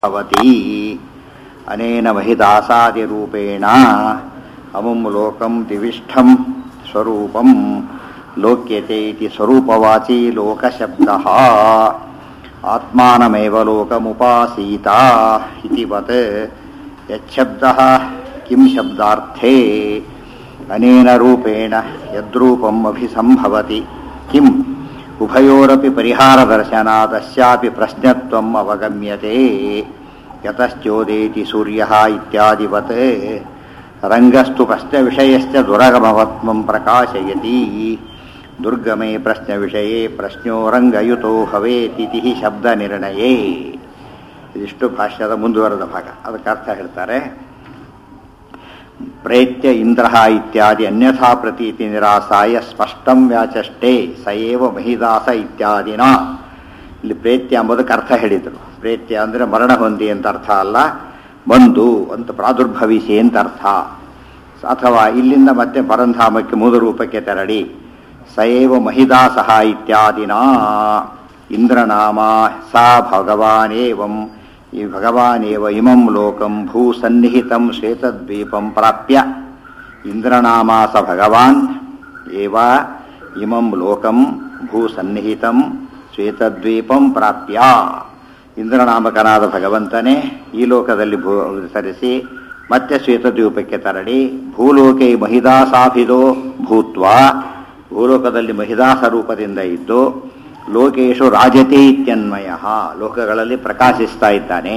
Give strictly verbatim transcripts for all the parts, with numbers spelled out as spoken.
भवति अनेन महिदासादिरूपेण अमुं लोकं दिविष्ठं स्वरूपं लोक्यते इति स्वरूपवाची लोकशब्दः आत्मानमेव लोकमुपासीता इति वत् यच्छब्दः किं शब्दार्थे अनेन रूपेण यद्रूपम् अभिसंभवति किम् उभयोरपि परिहारदर्शनात् अस्यापि प्रश्नत्वम् अवगम्यते यतश्चोदेति सूर्यः इत्यादिवत् रङ्गस्तु प्रश्नविषयश्च दुरगमवत्वं प्रकाशयति दुर्गमे प्रश्नविषये प्रश्नो रङ्गयुतो भवेतिति शब्दनिर्णये ಇದಿಷ್ಟು ಭಾಷ್ಯದ ಮುಂದುವರೆದ ಭಾಗ. ಅದಕ್ಕೆ ಅರ್ಥ ಹೇಳ್ತಾರೆ. ಪ್ರೇತ್ಯ ಇಂದ್ರ ಇತ್ಯಾದಿ ಅನ್ಯಥಾ ಪ್ರತೀತಿ ನಿರಾಸಾಯ ಸ್ಪಷ್ಟಂ ವ್ಯಾಚಷ್ಟೇ ಸಯೇವ ಮಹಿದಾಸ ಇತ್ಯಾದಿನ. ಇಲ್ಲಿ ಪ್ರೇತ್ಯ ಎಂಬುದಕ್ಕೆ ಅರ್ಥ ಹೇಳಿದರು. ಪ್ರೇತ್ಯ ಅಂದರೆ ಮರಣ ಹೊಂದಿ ಅಂತ ಅರ್ಥ ಅಲ್ಲ, ಬಂದು ಅಂತ ಪ್ರಾದುರ್ಭವಿಸಿ ಅಂತ ಅರ್ಥ. ಅಥವಾ ಇಲ್ಲಿಂದ ಮತ್ತೆ ಪರಂಧಾಮಕ್ಕೆ ಮೂಲ ರೂಪಕ್ಕೆ ತೆರಳಿ ಸಯೇವ ಮಹಿದಾಸಃ ಇತ್ಯಾದಿನ. ಇಂದ್ರನಾಮ ಸಾ ಭಗವಾನೇವಂ ಈ ಭಗವಾನೇವ ಇಮಂ ಲೋಕಂ ಭೂ ಸನ್ನಿಹಿತಂ ಶ್ವೇತದ್ವೀಪಂ ಪ್ರಾಪ್ಯ. ಇಂದ್ರನಾಮ ಸ ಭಗವಾನ್ ಏವ ಇಮಂ ಲೋಕಂ ಭೂ ಸನ್ನಿಹಿತಂ ಶ್ವೇತದ್ವೀಪಂ ಪ್ರಾಪ್ಯ. ಇಂದ್ರನಾಮಕನಾದ ಭಗವಂತನೇ ಈ ಲೋಕದಲ್ಲಿ ಭೂ ಸರಿಸಿ ಮತ್ತೆ ಶ್ವೇತದ್ವೀಪಕ್ಕೆ ತೆರಳಿ ಭೂಲೋಕೆ ಮಹಿದಾಸಾಭಿದೋ ಭೂತ್ವ ಭೂಲೋಕದಲ್ಲಿ ಮಹಿದಾಸ ರೂಪದಿಂದ ಇದ್ದು ಲೋಕೇಶು ರಾಜತೆ ಇತ್ಯನ್ವಯ ಲೋಕಗಳಲ್ಲಿ ಪ್ರಕಾಶಿಸ್ತಾ ಇದ್ದಾನೆ.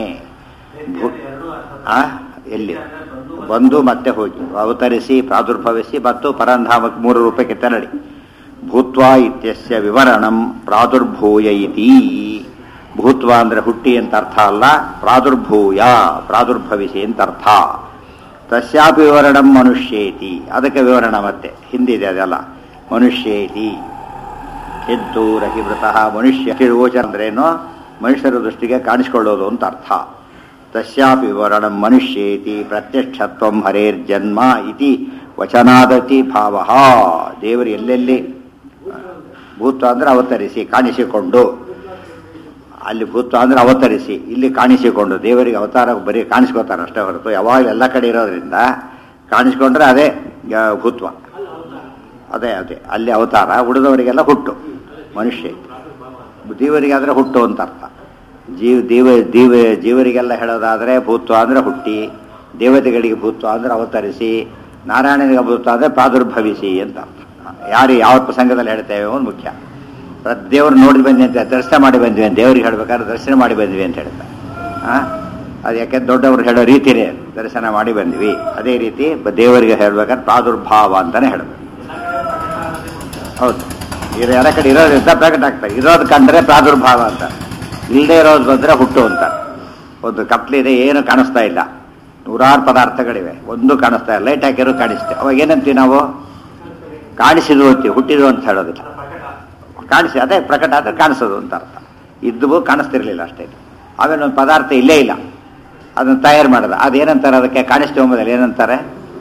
ಎಲ್ಲಿ ಬಂದು ಮತ್ತೆ ಹೋಗಿ ಅವತರಿಸಿ ಪ್ರಾದುರ್ಭವಿಸಿ ಮತ್ತು ಪರಂಧಾಮಕ್ಕೆ ಮೂರು ರೂಪಕ್ಕೆ ತೆರಳಿ ಭೂತ್ವ ಇತ್ಯಸ್ಯ ವಿವರಣಂ ಪ್ರಾದುರ್ಭೂಯ ಇತಿ. ಭೂತ್ವ ಅಂದರೆ ಹುಟ್ಟಿ ಅಂತ ಅರ್ಥ ಅಲ್ಲ, ಪ್ರಾದುರ್ಭೂಯ ಪ್ರಾದುರ್ಭವಿಸಿ ಅಂತ ಅರ್ಥ. ತಸ್ಯಾಪಿ ವಿವರಣಂ ಮನುಷ್ಯೇತಿ, ಅದಕ್ಕೆ ವಿವರಣ ಮತ್ತೆ ಹಿಂದಿದೆ ಅದೆಲ್ಲ. ಮನುಷ್ಯೇತಿ ಎದ್ದು ರಹಿವೃತಃ ಮನುಷ್ಯ ಗೋಚರ ಅಂದ್ರೇನು, ಮನುಷ್ಯರ ದೃಷ್ಟಿಗೆ ಕಾಣಿಸಿಕೊಳ್ಳೋದು ಅಂತ ಅರ್ಥ. ತಸ್ಯಾಪಿ ವಿವರಣ ಮನುಷ್ಯೇತಿ ಪ್ರತ್ಯಕ್ಷತ್ವಂ ಹರೇರ್ಜನ್ಮ ಇತಿ ವಚನಾದತಿ ಭಾವ. ದೇವರು ಎಲ್ಲೆಲ್ಲಿ ಭೂತ್ವ ಅಂದ್ರೆ ಅವತರಿಸಿ ಕಾಣಿಸಿಕೊಂಡು, ಅಲ್ಲಿ ಭೂತ್ವ ಅಂದ್ರೆ ಅವತರಿಸಿ, ಇಲ್ಲಿ ಕಾಣಿಸಿಕೊಂಡು. ದೇವರಿಗೆ ಅವತಾರ ಬರೀ ಕಾಣಿಸ್ಕೋತಾರೆ ಅಷ್ಟೇ ಹೊರತು ಯಾವಾಗ ಎಲ್ಲ ಕಡೆ ಇರೋದ್ರಿಂದ ಕಾಣಿಸ್ಕೊಂಡ್ರೆ ಅದೇ ಭೂತ್ವ, ಅದೇ ಅದೇ ಅಲ್ಲಿ ಅವತಾರ. ಉಳಿದವರಿಗೆಲ್ಲ ಹುಟ್ಟು ಮನುಷ್ಯ. ದೇವರಿಗಾದ್ರೆ ಹುಟ್ಟು ಅಂತ ಅರ್ಥ. ಜೀವ ದೇವ ದೇವ ಜೀವರಿಗೆಲ್ಲ ಹೇಳೋದಾದ್ರೆ ಭೂತ್ವ ಅಂದ್ರೆ ಹುಟ್ಟಿ, ದೇವತೆಗಳಿಗೆ ಭೂತ್ವ ಅಂದ್ರೆ ಅವತರಿಸಿ, ನಾರಾಯಣನಿಗೆ ಭೂತ್ವ ಅಂದ್ರೆ ಪ್ರಾದುರ್ಭವಿಸಿ ಅಂತ ಅರ್ಥ. ಯಾರು ಯಾವ ಪ್ರಸಂಗದಲ್ಲಿ ಹೇಳ್ತೇವೆ ಅನ್ನೋದು ಮುಖ್ಯ. ದೇವ್ರು ನೋಡಿ ಬಂದ್ವಿ ಅಂತ ದರ್ಶನ ಮಾಡಿ ಬಂದ್ವಿ ಅಂತ ದೇವ್ರಿಗೆ ಹೇಳ್ಬೇಕಾದ್ರೆ ದರ್ಶನ ಮಾಡಿ ಬಂದ್ವಿ ಅಂತ ಹೇಳ್ತಾರೆ. ಆ ಅದು ಯಾಕೆ ದೊಡ್ಡವ್ರು ಹೇಳೋ ರೀತಿನೇ ದರ್ಶನ ಮಾಡಿ ಬಂದ್ವಿ. ಅದೇ ರೀತಿ ದೇವರಿಗೆ ಹೇಳ್ಬೇಕಾದ್ರೆ ಪ್ರಾದುರ್ಭಾವ ಅಂತಾನೆ ಹೇಳಬೇಕು. ಹೌದು, ಇರೋ ಎಲ್ಲ ಕಡೆ ಇರೋದ್ರಿಂದ ಪ್ರಕಟ ಆಗ್ತಾರೆ. ಇರೋದು ಕಂಡ್ರೆ ಪ್ರಾದುರ್ಭಾವ ಅಂತ, ಇಲ್ಲದೆ ಇರೋದು ಬಂದರೆ ಹುಟ್ಟು ಅಂತ. ಒಂದು ಕತ್ಲಿದೆ, ಏನು ಕಾಣಿಸ್ತಾ ಇಲ್ಲ, ನೂರಾರು ಪದಾರ್ಥಗಳಿವೆ, ಒಂದು ಕಾಣಿಸ್ತಾ ಇಲ್ಲ. ಲೈಟ್ ಹಾಕಿರೋ ಕಾಣಿಸ್ತೇವೆ. ಅವಾಗ ಏನಂತೀವಿ ನಾವು? ಕಾಣಿಸಿದ್ವು ಅಂತೀವಿ, ಹುಟ್ಟಿದ್ವು ಅಂತ ಹೇಳೋದಿಲ್ಲ. ಕಾಣಿಸಿ ಅದೇ ಪ್ರಕಟ ಆದರೆ ಕಾಣಿಸೋದು ಅಂತ ಅರ್ಥ. ಇದ್ದವು ಕಾಣಿಸ್ತಿರ್ಲಿಲ್ಲ ಅಷ್ಟೇ. ಆಮೇಲೆ ಒಂದು ಪದಾರ್ಥ ಇಲ್ಲೇ ಇಲ್ಲ, ಅದನ್ನು ತಯಾರು ಮಾಡೋದು. ಅದೇನಂತಾರೆ ಅದಕ್ಕೆ? ಕಾಣಿಸ್ತೇವೆ ಮೊದಲು ಏನಂತಾರೆ?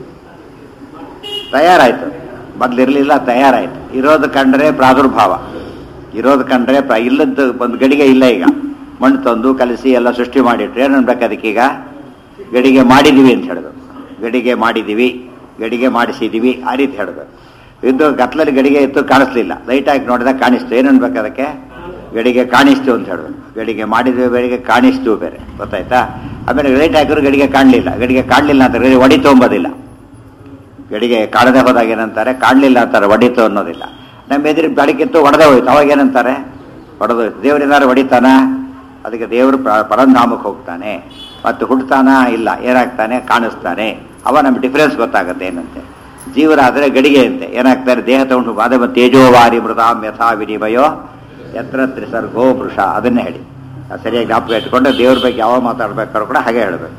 ತಯಾರಾಯಿತು. ಮೊದಲಿರಲಿಲ್ಲ, ತಯಾರಾಯಿತು. ಇರೋದು ಕಂಡ್ರೆ ಪ್ರಾದುರ್ಭಾವ. ಇರೋದು ಕಂಡ್ರೆ ಪ್ರ ಇಲ್ಲದ್ದು ಒಂದು ಗಡಿಗೆ ಇಲ್ಲ. ಈಗ ಮಣ್ಣು ತಂದು ಕಲಿಸಿ ಎಲ್ಲ ಸೃಷ್ಟಿ ಮಾಡಿಟ್ರೆ ಏನು ಅನ್ಬೇಕು ಅದಕ್ಕೀಗ? ಗಡಿಗೆ ಮಾಡಿದ್ದೀವಿ ಅಂತ ಹೇಳಬೇಕು. ಗಡಿಗೆ ಮಾಡಿದ್ದೀವಿ, ಗಡಿಗೆ ಮಾಡಿಸಿದ್ದೀವಿ, ಆ ರೀತಿ ಹೇಳಬೇಕು. ಇದ್ದು ಗತ್ಲಲ್ಲಿ ಗಡಿಗೆ ಇತ್ತು, ಕಾಣಿಸ್ಲಿಲ್ಲ. ಲೈಟ್ ಹಾಕಿ ನೋಡಿದಾಗ ಕಾಣಿಸ್ತು. ಏನು ಅನ್ಬೇಕು ಅದಕ್ಕೆ? ಗಡಿಗೆ ಕಾಣಿಸ್ತು ಅಂತ ಹೇಳಬೇಕು. ಗಡಿಗೆ ಮಾಡಿದ್ವಿ ಬೇರೆ, ಕಾಣಿಸ್ತು ಬೇರೆ. ಗೊತ್ತಾಯ್ತಾ? ಆಮೇಲೆ ಲೈಟ್ ಹಾಕಿದ್ರು ಗಡಿಗೆ ಕಾಣಲಿಲ್ಲ. ಗಡಿಗೆ ಕಾಣಲಿಲ್ಲ ಅಂತಾರೆ, ಗಡಿ ಹೊಡಿತು ಅಂಬೋದಿಲ್ಲ. ಗಡಿಗೆ ಕಾಣದೆ ಹೋದಾಗ ಏನಂತಾರೆ? ಕಾಣಲಿಲ್ಲ ಅಂತಾರೆ, ಹೊಡಿತು ಅನ್ನೋದಿಲ್ಲ. ನಮ್ಮ ಎದುರು ಬೆಳಕಿತ್ತು, ಹೊಡೆದೇ ಹೋಯ್ತು, ಅವಾಗ ಏನಂತಾರೆ? ಹೊಡೆದೋಯ್ತು. ದೇವರಿನಾರು ಹೊಡಿತಾನ? ಅದಕ್ಕೆ ದೇವರು ಪರಂಧಾಮಕ್ಕೆ ಹೋಗ್ತಾನೆ, ಮತ್ತು ಹುಡ್ತಾನ ಇಲ್ಲ, ಏನಾಗ್ತಾನೆ? ಕಾಣಿಸ್ತಾನೆ. ಅವ ನಮ್ಗೆ ಡಿಫ್ರೆನ್ಸ್ ಗೊತ್ತಾಗುತ್ತೆ ಏನಂತೆ. ಜೀವರಾದರೆ ಗಡಿಗೆ ಅಂತೆ ಏನಾಗ್ತಾರೆ? ದೇಹ ತಗೊಂಡು ಅದೇ ತೇಜೋವಾರಿ ಮೃತಾಂ ಯಥಾ ವಿನಿಮಯೋ ಯತ್ರ ತ್ರಿಸರ್ಗೋ ಪುರುಷ. ಅದನ್ನೇ ಹೇಳಿ ಸರಿಯಾಗಿ ಜ್ಞಾಪಕ ಇಟ್ಕೊಂಡು ದೇವ್ರ ಬಗ್ಗೆ ಯಾವ ಮಾತಾಡ್ಬೇಕಾದ್ರೂ ಕೂಡ ಹಾಗೆ ಹೇಳಬೇಕು.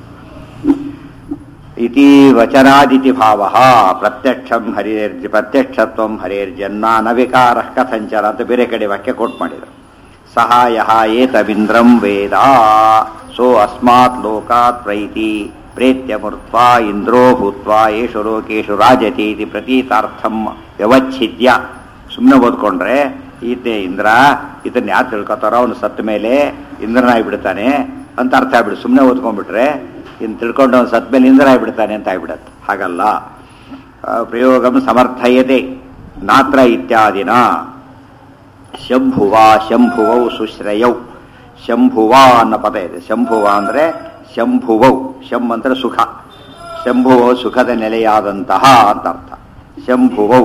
ಇತಿ ವಚನಾದಿತಿ ಭಾವ ಪ್ರತ್ಯಕ್ಷಂ ಹರಿರ್ ಪ್ರತ್ಯಕ್ಷತ್ವಂ ಹರೇರ್ಜನ್ಮ ನ ವಿಕಾರ ಕಥಂಚನ ಅಂತ ಬೇರೆ ಕಡೆ ವಾಕ್ಯ ಕೋಟ್ ಮಾಡಿದರು. ಸಹಾಯ ಏತವಿಂದ್ರಂ ವೇದ ಸೋ ಅಸ್ಮಾತ್ ಲೋಕಾತ್ ಪ್ರೈತಿ ಪ್ರೇತ್ಯಮೃತ್ವ ಇಂದ್ರೋ ಭೂತ್ವ ಯೇಷು ಲೋಕೇಶು ರಾಜತಿ ಇತಿ ಪ್ರತೀತಾರ್ಥಂ ವ್ಯವಚ್ಛಿದ್ಯ. ಸುಮ್ಮನೆ ಓದ್ಕೊಂಡ್ರೆ ಈತೆ ಇಂದ್ರ, ಇದನ್ನ ಯಾರು ತಿಳ್ಕೊತಾರೋ ಅವನು ಸತ್ತ ಮೇಲೆ ಇಂದ್ರನಾಗಿ ಬಿಡ್ತಾನೆ. ಅಂತ ಅರ್ಥ ಆಗ್ಬಿಡು. ಸುಮ್ಮನೆ ಓದ್ಕೊಂಡ್ಬಿಟ್ರೆ ಇನ್ನು ತಿಳ್ಕೊಂಡು ಅವ್ನು ಸತ್ ಮೇಲೆ ಇಂದ್ರ ಆಗ್ಬಿಡ್ತಾನೆ ಅಂತ ಆಗ್ಬಿಡತ್ತೆ. ಹಾಗಲ್ಲ. ಪ್ರಯೋಗಂ ಸಮರ್ಥಯತೆ ನಾತ್ರ ಇತ್ಯಾದಿನ ಶಂಭುವ ಶಂಭುವೌ ಸುಶ್ರಯೌ. ಶಂಭುವ ಅನ್ನೋ ಪದ ಇದೆ. ಶಂಭುವ ಅಂದರೆ ಶಂಭುವೌ. ಶಂ ಅಂದರೆ ಸುಖ. ಶಂಭುವೌ ಸುಖದ ನೆಲೆಯಾದಂತಹ ಅಂತ ಅರ್ಥ. ಶಂಭುವೌ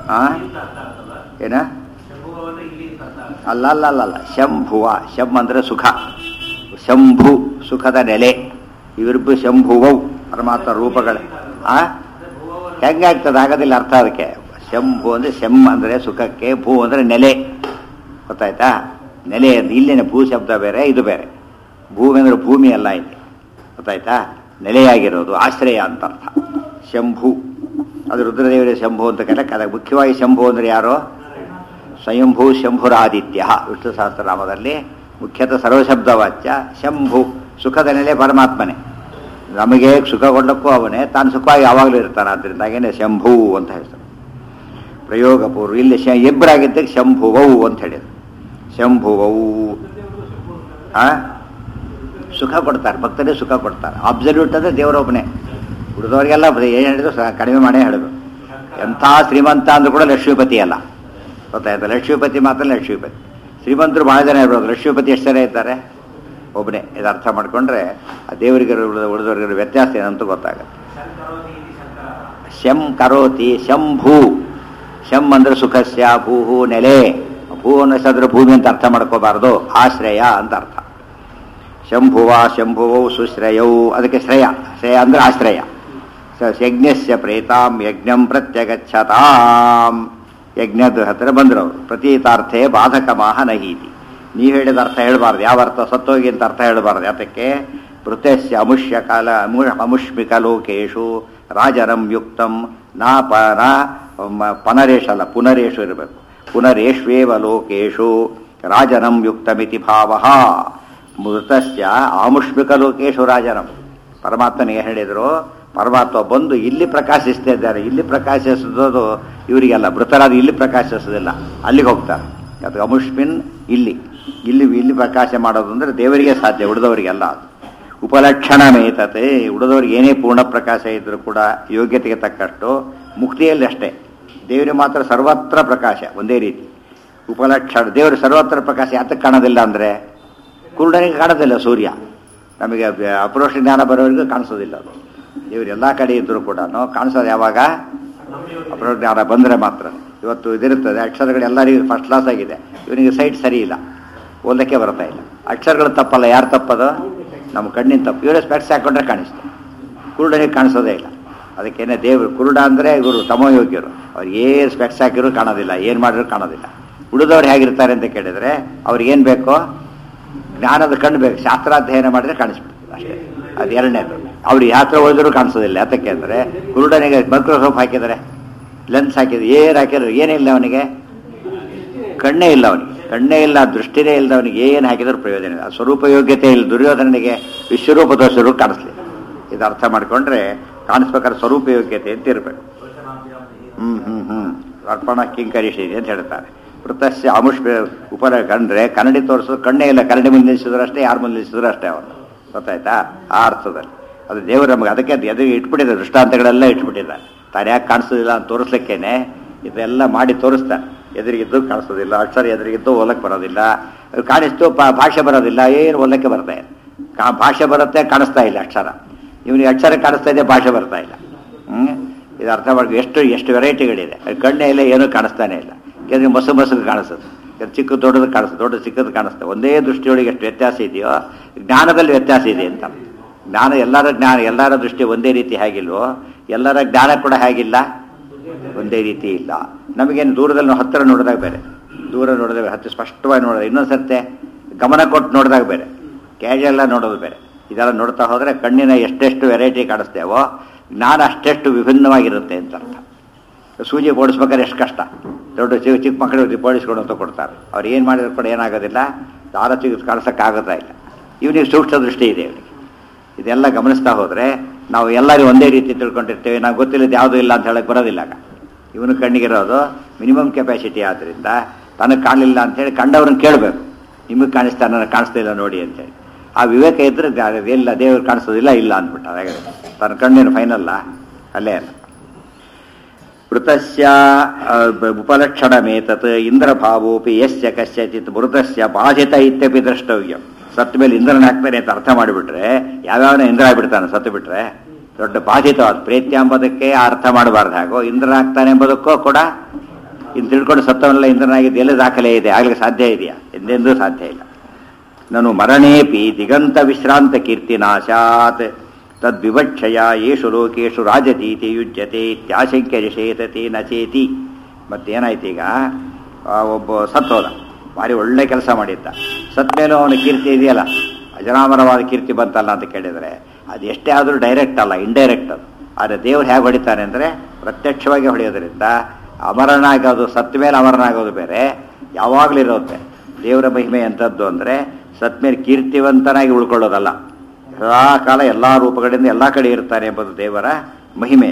ಏನ ಅಲ್ಲ ಅಲ್ಲ ಅಲ್ಲ ಅಲ್ಲ ಶಂಭುವ. ಶಂ ಅಂದರೆ ಸುಖ. ಶಂಭು ಸುಖದ ನೆಲೆ. ಇವಿರ್ಬು ಶಂಭುವೌ ಪರಮಾತ್ಮ ರೂಪಗಳು. ಆ ಹೆಂಗಾಗ್ತದೆ ಆಗೋದಿಲ್ಲ ಅರ್ಥ. ಅದಕ್ಕೆ ಶಂಭು ಅಂದರೆ ಶಂ ಅಂದರೆ ಸುಖಕ್ಕೆ, ಭೂ ಅಂದರೆ ನೆಲೆ. ಗೊತ್ತಾಯ್ತಾ? ನೆಲೆ ಇಲ್ಲೇನೆ ಭೂ ಶಬ್ದ ಬೇರೆ, ಇದು ಬೇರೆ. ಭೂಮಿ ಅಂದರೆ ಭೂಮಿ ಅಲ್ಲ ಇಲ್ಲಿ. ಗೊತ್ತಾಯ್ತಾ? ನೆಲೆಯಾಗಿರೋದು ಆಶ್ರಯ ಅಂತ ಅರ್ಥ. ಶಂಭು ಅದು ರುದ್ರದೇವರ ಶಂಭು ಅಂತ ಕರೆಯಕ್ಕೆ. ಅದಕ್ಕೆ ಮುಖ್ಯವಾಗಿ ಶಂಭು ಅಂದರೆ ಯಾರು? ಸ್ವಯಂಭೂ ಶಂಭುರಾದಿತ್ಯ. ವಿಷ್ಣು ಸಹಸ್ರನಾಮದಲ್ಲಿ ಮುಖ್ಯತಃ ಸರ್ವಶಬ್ದವಾಚ್ಯ ಶಂಭು. ಸುಖದ ನೆಲೆ ಪರಮಾತ್ಮನೇ. ನಮಗೆ ಸುಖ ಕೊಡಕ್ಕೂ ಅವನೇ, ತಾನು ಸುಖವಾಗಿ ಯಾವಾಗಲೂ ಇರ್ತಾನೆ. ಆದ್ದರಿಂದಾಗೇನೆ ಶಂಭು ಅಂತ ಹೇಳ್ತಾರೆ. ಪ್ರಯೋಗ ಪೂರ್ವ ಇಲ್ಲಿ ಶ ಇಬ್ಬರಾಗಿದ್ದಕ್ಕೆ ಶಂಭುವೌ ಅಂತ ಹೇಳಿದ್ರು. ಶಂಭುವೌ ಆ ಸುಖ ಕೊಡ್ತಾರೆ, ಭಕ್ತರಿಗೆ ಸುಖ ಕೊಡ್ತಾರೆ. ಅಬ್ಸಲ್ಯೂಟ್ ಅಂದರೆ ದೇವರೊಬ್ಬನೇ. ಉಳಿದವರಿಗೆಲ್ಲ ಏನು ಹೇಳಿದ್ರು ಕಡಿಮೆ ಮಾಡೇ ಹೇಳಿದ್ರು. ಎಂಥ ಶ್ರೀಮಂತ ಅಂದ್ರೂ ಕೂಡ ಲಕ್ಷ್ಮೀಪತಿ ಅಲ್ಲ. ಗೊತ್ತಾಯ್ತು? ಲಕ್ಷ್ಮೀಪತಿ ಮಾತ್ರ ಲಕ್ಷ್ಮೀಪತಿ. ಶ್ರೀಮಂತರು ಬಹಳ ಜನ ಇರ್ಬೋದು, ಲಕ್ಷ್ಮೀಪತಿ ಎಷ್ಟು ಜನ ಇದ್ದಾರೆ? ಒಬ್ಬನೇ. ಇದು ಅರ್ಥ ಮಾಡ್ಕೊಂಡ್ರೆ ಆ ದೇವರಿಗೆ ಉಳಿದವರಿಗೆ ವ್ಯತ್ಯಾಸ ಏನಂತ ಗೊತ್ತಾಗುತ್ತೆ. ಶಂ ಕರೋತಿ ಶಂಭೂ. ಶಂ ಅಂದ್ರೆ ಸುಖಸ್ಯ, ಭೂಹು ನೆಲೆ. ಭೂ ಅನ್ನಿಸಿದ್ರೆ ಭೂಮಿ ಅಂತ ಅರ್ಥ ಮಾಡ್ಕೋಬಾರ್ದು, ಆಶ್ರಯ ಅಂತ ಅರ್ಥ. ಶಂಭುವ ಶಂಭುವೌ ಸುಶ್ರಯೌ. ಅದಕ್ಕೆ ಶ್ರೇಯ. ಶ್ರೇಯ ಅಂದ್ರೆ ಆಶ್ರಯ. ಯಜ್ಞಸ್ಯ ಪ್ರೇತಾಂ ಯಜ್ಞಂ ಪ್ರತ್ಯಗಚ್ಚತಾಂ. ಯಜ್ಞದ ಹತ್ತಿರ ಬಂದ್ರವರು. ಪ್ರತೀತಾರ್ಥೇ ಬಾಧಕಮಾಹ ನಹೀತಿ. ನೀವು ಹೇಳಿದ ಅರ್ಥ ಹೇಳಬಾರ್ದು. ಯಾವ ಅರ್ಥ? ಸತ್ತೋಗಿ ಅಂತ ಅರ್ಥ ಹೇಳಬಾರ್ದು. ಯಾತಕ್ಕೆ? ಮೃತಸ್ಯ ಅಮುಷ್ಯ ಕಾಲ ಅಮುಷ್ಮಿಕ ಲೋಕೇಶು ರಾಜರಂ ಯುಕ್ತಂ ನಾ ಪನ ಪನರೇಶ ಅಲ್ಲ ಪುನರೇಶು ಇರಬೇಕು. ಪುನರೇಶ್ವೇವ ಲೋಕೇಶು ರಾಜನಂ ಯುಕ್ತಮಿತಿ ಭಾವ. ಮೃತಸ್ಯ ಆಮುಷ್ಮಿಕ ಲೋಕೇಶು ರಾಜನಂ. ಪರಮಾತ್ಮನಿಗೆ ಹೇಳಿದರು, ಪರಮಾತ್ಮ ಬಂದು ಇಲ್ಲಿ ಪ್ರಕಾಶಿಸ್ತಾ ಇದ್ದಾರೆ. ಇಲ್ಲಿ ಪ್ರಕಾಶಿಸೋದು ಇವರಿಗೆಲ್ಲ. ಮೃತರಾದ ಇಲ್ಲಿ ಪ್ರಕಾಶಿಸೋದಿಲ್ಲ, ಅಲ್ಲಿಗೆ ಹೋಗ್ತಾರೆ. ಅದು ಅಮುಷ್ಮಿನ್ ಇಲ್ಲಿ ಇಲ್ಲಿ ಇಲ್ಲಿ ಪ್ರಕಾಶ ಮಾಡೋದು ಅಂದರೆ ದೇವರಿಗೆ ಸಾಧ್ಯ, ಉಳಿದವರಿಗೆಲ್ಲ. ಉಪಲಕ್ಷಣ ಮೇತತೆ. ಉಳಿದವ್ರಿಗೆ ಏನೇ ಪೂರ್ಣ ಪ್ರಕಾಶ ಇದ್ರೂ ಕೂಡ ಯೋಗ್ಯತೆಗೆ ತಕ್ಕಷ್ಟು ಮುಕ್ತಿಯಲ್ಲಿ ಅಷ್ಟೇ. ದೇವರಿಗೆ ಮಾತ್ರ ಸರ್ವತ್ರ ಪ್ರಕಾಶ ಒಂದೇ ರೀತಿ. ಉಪಲಕ್ಷಣ ದೇವರು ಸರ್ವತ್ರ ಪ್ರಕಾಶ ಯಾತಕ್ಕೆ ಕಾಣೋದಿಲ್ಲ ಅಂದರೆ ಕುರುಡನಿಗೆ ಕಾಣೋದಿಲ್ಲ ಸೂರ್ಯ. ನಮಗೆ ಅಪರೋಕ್ಷ ಜ್ಞಾನ ಬರೋವರೆಗೂ ಕಾಣಿಸೋದಿಲ್ಲ ಅದು. ದೇವರು ಎಲ್ಲ ಕಡೆ ಇದ್ದರೂ ಕೂಡ ಕಾಣಿಸೋದು ಯಾವಾಗ? ಅಪರೋಕ್ಷ ಜ್ಞಾನ ಬಂದರೆ ಮಾತ್ರ. ಇವತ್ತು ಇದಿರುತ್ತದೆ, ಅಕ್ಷರಗಳು ಎಲ್ಲರಿಗೂ ಫಸ್ಟ್ ಕ್ಲಾಸ್ ಆಗಿದೆ, ಇವನಿಗೆ ಸೈಟ್ ಸರಿ ಇಲ್ಲ, ಓದಕ್ಕೆ ಬರ್ತಾ ಇಲ್ಲ. ಅಕ್ಷರಗಳು ತಪ್ಪಲ್ಲ, ಯಾರು ತಪ್ಪದು? ನಮ್ಮ ಕಣ್ಣಿನ ತಪ್ಪು. ಇವರೇ ಸ್ಪೆಕ್ಸ್ ಹಾಕೊಂಡ್ರೆ ಕಾಣಿಸ್ತದೆ, ಕುರುಡನಿಗೆ ಕಾಣಿಸೋದೇ ಇಲ್ಲ. ಅದಕ್ಕೇನೆ ದೇವರು ಕುರುಡ ಅಂದರೆ ಇವರು ತಮೋಯೋಗ್ಯರು. ಅವ್ರು ಏನು ಸ್ಪೆಕ್ಸ್ ಹಾಕಿದ್ರು ಕಾಣೋದಿಲ್ಲ, ಏನು ಮಾಡಿದ್ರು ಕಾಣೋದಿಲ್ಲ. ಉಳಿದವ್ರು ಹೇಗಿರ್ತಾರೆ ಅಂತ ಕೇಳಿದರೆ ಅವ್ರಿಗೇನು ಬೇಕೋ? ಜ್ಞಾನದ ಕಣ್ಣು ಬೇಕು. ಶಾಸ್ತ್ರಾಧ್ಯಯನ ಮಾಡಿದ್ರೆ ಕಾಣಿಸ್ಬಿಡ್ತದೆ ಅಷ್ಟೇ. ಅದು ಎರಡನೇದು. ಅವ್ರಿಗೆ ಯಾತ್ರ ಓದಿದ್ರು ಕಾಣಿಸೋದಿಲ್ಲ. ಯಾತಕ್ಕೆ ಅಂದರೆ ಕುರುಡನಿಗೆ ಮೈಕ್ರೋಸ್ಕೋಪ್ ಹಾಕಿದರೆ, ಲೆನ್ಸ್ ಹಾಕಿದ್ರೆ, ಏನು ಹಾಕಿದ್ರು ಏನಿಲ್ಲ ಅವನಿಗೆ, ಕಣ್ಣೇ ಇಲ್ಲ ಅವನಿಗೆ. ಕಣ್ಣೇ ಇಲ್ಲ, ದೃಷ್ಟಿನೇ ಇಲ್ಲದವನಿಗೆ ಏನು ಹಾಕಿದ್ರು ಪ್ರಯೋಜನ ಇಲ್ಲ. ಸ್ವರೂಪ ಯೋಗ್ಯತೆ ಇಲ್ಲ. ದುರ್ಯೋಧನನಿಗೆ ವಿಶ್ವರೂಪ ದೋಷರು ಕಾಣಿಸ್ಲಿ. ಇದು ಅರ್ಥ ಮಾಡಿಕೊಂಡ್ರೆ ಕಾಣಿಸ್ಬೇಕಾದ್ರೆ ಸ್ವರೂಪ ಯೋಗ್ಯತೆ ಅಂತ ಇರಬೇಕು. ಹ್ಮ್ ಹ್ಮ್ ಹ್ಮ್ ಅರ್ಪಣ ಕಿಂಕರಿಷಿ ಅಂತ ಹೇಳ್ತಾರೆ. ವೃತ್ತಸ್ಯ ಅಮುಷ್ಪ ಉಪರ ಕಂಡ್ರೆ ಕನ್ನಡಿ ತೋರಿಸೋದು ಕಣ್ಣೇ ಇಲ್ಲ. ಕನ್ನಡಿ ಮುಂದೆ ನಿಲ್ಲಿಸಿದ್ರು ಅಷ್ಟೇ, ಯಾರು ಮುಂದೆ ನಿಲ್ಲಿಸಿದ್ರು ಅಷ್ಟೇ ಅವನು. ಗೊತ್ತಾಯ್ತಾ? ಆ ಅರ್ಥದಲ್ಲಿ ಅದು ದೇವರು ನಮಗೆ ಅದಕ್ಕೆ ಅದು ಎದುರಿಗೆ ಇಟ್ಬಿಟ್ಟಿದ್ದಾರೆ. ದೃಷ್ಟಾಂತಗಳೆಲ್ಲ ಇಟ್ಬಿಟ್ಟಿದ್ದಾರೆ. ತಾನು ಯಾಕೆ ಕಾಣಿಸೋದಿಲ್ಲ ಅಂತ ತೋರಿಸ್ಲಿಕ್ಕೇನೆ ಇದೆಲ್ಲ ಮಾಡಿ ತೋರಿಸ್ತಾನೆ. ಎದುರಿಗಿದ್ದು ಕಾಣಿಸೋದಿಲ್ಲ, ಅಕ್ಷರ ಎದುರಿಗಿದ್ದು ಓಲಕ್ಕೆ ಬರೋದಿಲ್ಲ, ಕಾಣಿಸ್ತು ಭಾಷೆ ಬರೋದಿಲ್ಲ, ಏನು ಓಲಕ್ಕೆ ಬರ್ತಾ ಇಲ್ಲ. ಕಾ ಭಾಷೆ ಬರುತ್ತೆ, ಕಾಣಿಸ್ತಾ ಇಲ್ಲ ಅಕ್ಷರ. ಇವನಿಗೆ ಅಕ್ಷರ ಕಾಣಿಸ್ತಾ ಇದೆ, ಭಾಷೆ ಬರ್ತಾ ಇಲ್ಲ. ಹ್ಞೂ ಇದು ಅರ್ಥ ಮಾಡಿ. ಎಷ್ಟು ಎಷ್ಟು ವೆರೈಟಿಗಳಿದೆ. ಕಣ್ಣೇ ಇಲ್ಲ, ಏನೂ ಕಾಣಿಸ್ತಾನೆ ಇಲ್ಲ. ಯಾಕಂದರೆ ಮಸು ಮಸುಗೆ ಕಾಣಿಸ್ತದೆ, ಚಿಕ್ಕ ದೊಡ್ಡದು ಕಾಣಿಸ್ತದೆ, ದೊಡ್ಡ ಚಿಕ್ಕದು ಕಾಣಿಸ್ತದೆ. ಒಂದೇ ದೃಷ್ಟಿಯೊಳಗೆ ಎಷ್ಟು ವ್ಯತ್ಯಾಸ ಇದೆಯೋ ಜ್ಞಾನದಲ್ಲಿ ವ್ಯತ್ಯಾಸ ಇದೆ ಅಂತ. ಜ್ಞಾನ ಎಲ್ಲರ ಜ್ಞಾನ ಎಲ್ಲರ ದೃಷ್ಟಿ ಒಂದೇ ರೀತಿ ಹೇಗಿಲ್ವೋ ಎಲ್ಲರ ಜ್ಞಾನ ಕೂಡ ಹೇಗಿಲ್ಲ, ಒಂದೇ ರೀತಿ ಇಲ್ಲ. ನಮಗೇನು ದೂರದಲ್ಲಿ ನಾವು ಹತ್ತಿರ ನೋಡಿದಾಗ ಬೇರೆ, ದೂರ ನೋಡಿದಾಗ ಹತ್ತಿರ ಸ್ಪಷ್ಟವಾಗಿ ನೋಡಿದಾಗ ಇನ್ನೊಂದು ಸರ್ತೆ ಗಮನ ಕೊಟ್ಟು ನೋಡಿದಾಗ ಬೇರೆ, ಕ್ಯಾಜುವಲ್ಲ ನೋಡೋದು ಬೇರೆ. ಇದೆಲ್ಲ ನೋಡ್ತಾ ಹೋದರೆ ಕಣ್ಣಿನ ಎಷ್ಟೆಷ್ಟು ವೆರೈಟಿ ಕಾಣಿಸ್ತೇವೋ ಜ್ಞಾನ ಅಷ್ಟೆಷ್ಟು ವಿಭಿನ್ನವಾಗಿರುತ್ತೆ ಅಂತ ಅರ್ಥ. ಸೂಜಿ ಓಡಿಸ್ಬೇಕಾದ್ರೆ ಎಷ್ಟು ಕಷ್ಟ. ದೊಡ್ಡ ಚಿಕ್ಕ ಚಿಕ್ಕ ಮಕ್ಕಳಿಗೆ ಓಡಿಸ್ಕೊಂಡು ಅಂತ ಕೊಡ್ತಾರೆ. ಅವ್ರು ಏನು ಮಾಡಿದ್ರು ಕೂಡ ಏನಾಗೋದಿಲ್ಲ, ದಾರ ಚಿಕ್ಕ ಕಾಣಿಸೋಕ್ಕಾಗೋದೇ ಇಲ್ಲ. ಇವನಿಗೆ ಸೂಕ್ಷ್ಮ ದೃಷ್ಟಿ ಇದೆ ಇವನಿಗೆ. ಇದೆಲ್ಲ ಗಮನಿಸ್ತಾ ಹೋದರೆ ನಾವು ಎಲ್ಲರೂ ಒಂದೇ ರೀತಿ ತಿಳ್ಕೊಂಡಿರ್ತೇವೆ. ನಾವು ಗೊತ್ತಿಲ್ಲದ ಯಾವುದೂ ಇಲ್ಲ ಅಂತ ಹೇಳಕ್ಕೆ ಬರೋದಿಲ್ಲ. ಇವನು ಕಣ್ಣಿಗಿರೋದು ಮಿನಿಮಮ್ ಕೆಪಾಸಿಟಿ ಆದ್ದರಿಂದ ತನಗೆ ಕಾಣಲಿಲ್ಲ ಅಂಥೇಳಿ ಕಂಡವ್ರನ್ನ ಕೇಳಬೇಕು, ನಿಮಗೆ ಕಾಣಿಸ್ತಾ ನನಗೆ ಕಾಣಿಸ್ತಾ ಇಲ್ಲ ನೋಡಿ ಅಂತೇಳಿ. ಆ ವಿವೇಕ ಇದ್ರೆ ಎಲ್ಲ ದೇವರು ಕಾಣಿಸೋದಿಲ್ಲ ಇಲ್ಲ ಅಂದ್ಬಿಟ್ಟ. ಹಾಗೆ ತನ್ನ ಕಣ್ಣೇನು ಫೈನಲ್ಲ ಅಲ್ಲೇ ಅಲ್ಲ. ಮೃತಸ್ಯ ಉಪಲಕ್ಷಣಮೇತತ್ ಇಂದ್ರಭಾವೋಪಿ ಯಸ್ಯ ಕಸ್ಯಚಿತ್ ಮೃತಸ್ಯ ಬಾಧಿತ ಇತ್ಯಪಿ ದ್ರಷ್ಟವ್ಯಂ. ಸತ್ತ ಮೇಲೆ ಇಂದ್ರನ ಹಾಕ್ತಾನೆ ಅಂತ ಅರ್ಥ ಮಾಡಿಬಿಟ್ರೆ ಯಾವ್ಯಾವನ ಇಂದ್ರ ಆಗ್ಬಿಡ್ತಾನೆ ಸತ್ತು ಬಿಟ್ರೆ. ದೊಡ್ಡ ಬಾಧಿತವಾದ ಪ್ರೇತ್ಯ ಎಂಬುದಕ್ಕೆ ಅರ್ಥ ಮಾಡಬಾರ್ದು. ಹಾಗೋ ಇಂದ್ರನ ಹಾಕ್ತಾನೆ ಎಂಬುದಕ್ಕೂ ಕೂಡ ಇನ್ನು ತಿಳ್ಕೊಂಡು ಸತ್ತವನ್ನೆಲ್ಲ ಇಂದ್ರನಾಗಿದ್ದು ಎಲ್ಲ ದಾಖಲೆ ಇದೆ, ಆಗ್ಲಿಕ್ಕೆ ಸಾಧ್ಯ ಇದೆಯಾ? ಎಂದೆಂದೂ ಸಾಧ್ಯ ಇಲ್ಲ. ನಾನು ಮರಣೇಪಿ ದಿಗಂತ ವಿಶ್ರಾಂತ ಕೀರ್ತಿ ನಾಶಾತ್ ತದ್ವಿವಕ್ಷಯ ಯೇಷು ಲೋಕೇಶು ರಾಜತೀತಿ ಯುಜ್ಯತೆ ಇತ್ಯಾಶಂಕ್ಯ ನಿಷೇಧತೆ ನಚೇತಿ. ಮತ್ತೇನಾಯ್ತು ಈಗ? ಒಬ್ಬ ಸತ್ತೋದ, ಭಾರಿ ಒಳ್ಳೆ ಕೆಲಸ ಮಾಡಿದ್ದ, ಸತ್ತ ಮೇಲೂ ಅವನ ಕೀರ್ತಿ ಇದೆಯಲ್ಲ, ಅಜರಾಮರವಾದ ಕೀರ್ತಿ ಬಂತಲ್ಲ ಅಂತ ಕೇಳಿದರೆ ಅದು ಎಷ್ಟೇ ಆದರೂ ಡೈರೆಕ್ಟ್ ಅಲ್ಲ, ಇಂಡೈರೆಕ್ಟ್ ಅದು. ಆದರೆ ದೇವರು ಹೇಗೆ ಹೊಡಿತಾನೆ ಅಂದರೆ ಪ್ರತ್ಯಕ್ಷವಾಗಿ ಹೊಡೆಯೋದ್ರಿಂದ ಅಮರನಾಗೋದು, ಸತ್ತ ಮೇಲೆ ಅಮರನಾಗೋದು ಬೇರೆ, ಯಾವಾಗಲೂ ಇರುತ್ತೆ. ದೇವರ ಮಹಿಮೆ ಎಂಥದ್ದು ಅಂದರೆ ಸತ್ತ ಮೇಲೆ ಕೀರ್ತಿವಂತನಾಗಿ ಉಳ್ಕೊಳ್ಳೋದಲ್ಲ, ಸದಾ ಕಾಲ ಎಲ್ಲ ರೂಪಗಳಿಂದ ಎಲ್ಲ ಕಡೆ ಇರ್ತಾನೆ ಎಂಬುದು ದೇವರ ಮಹಿಮೆ.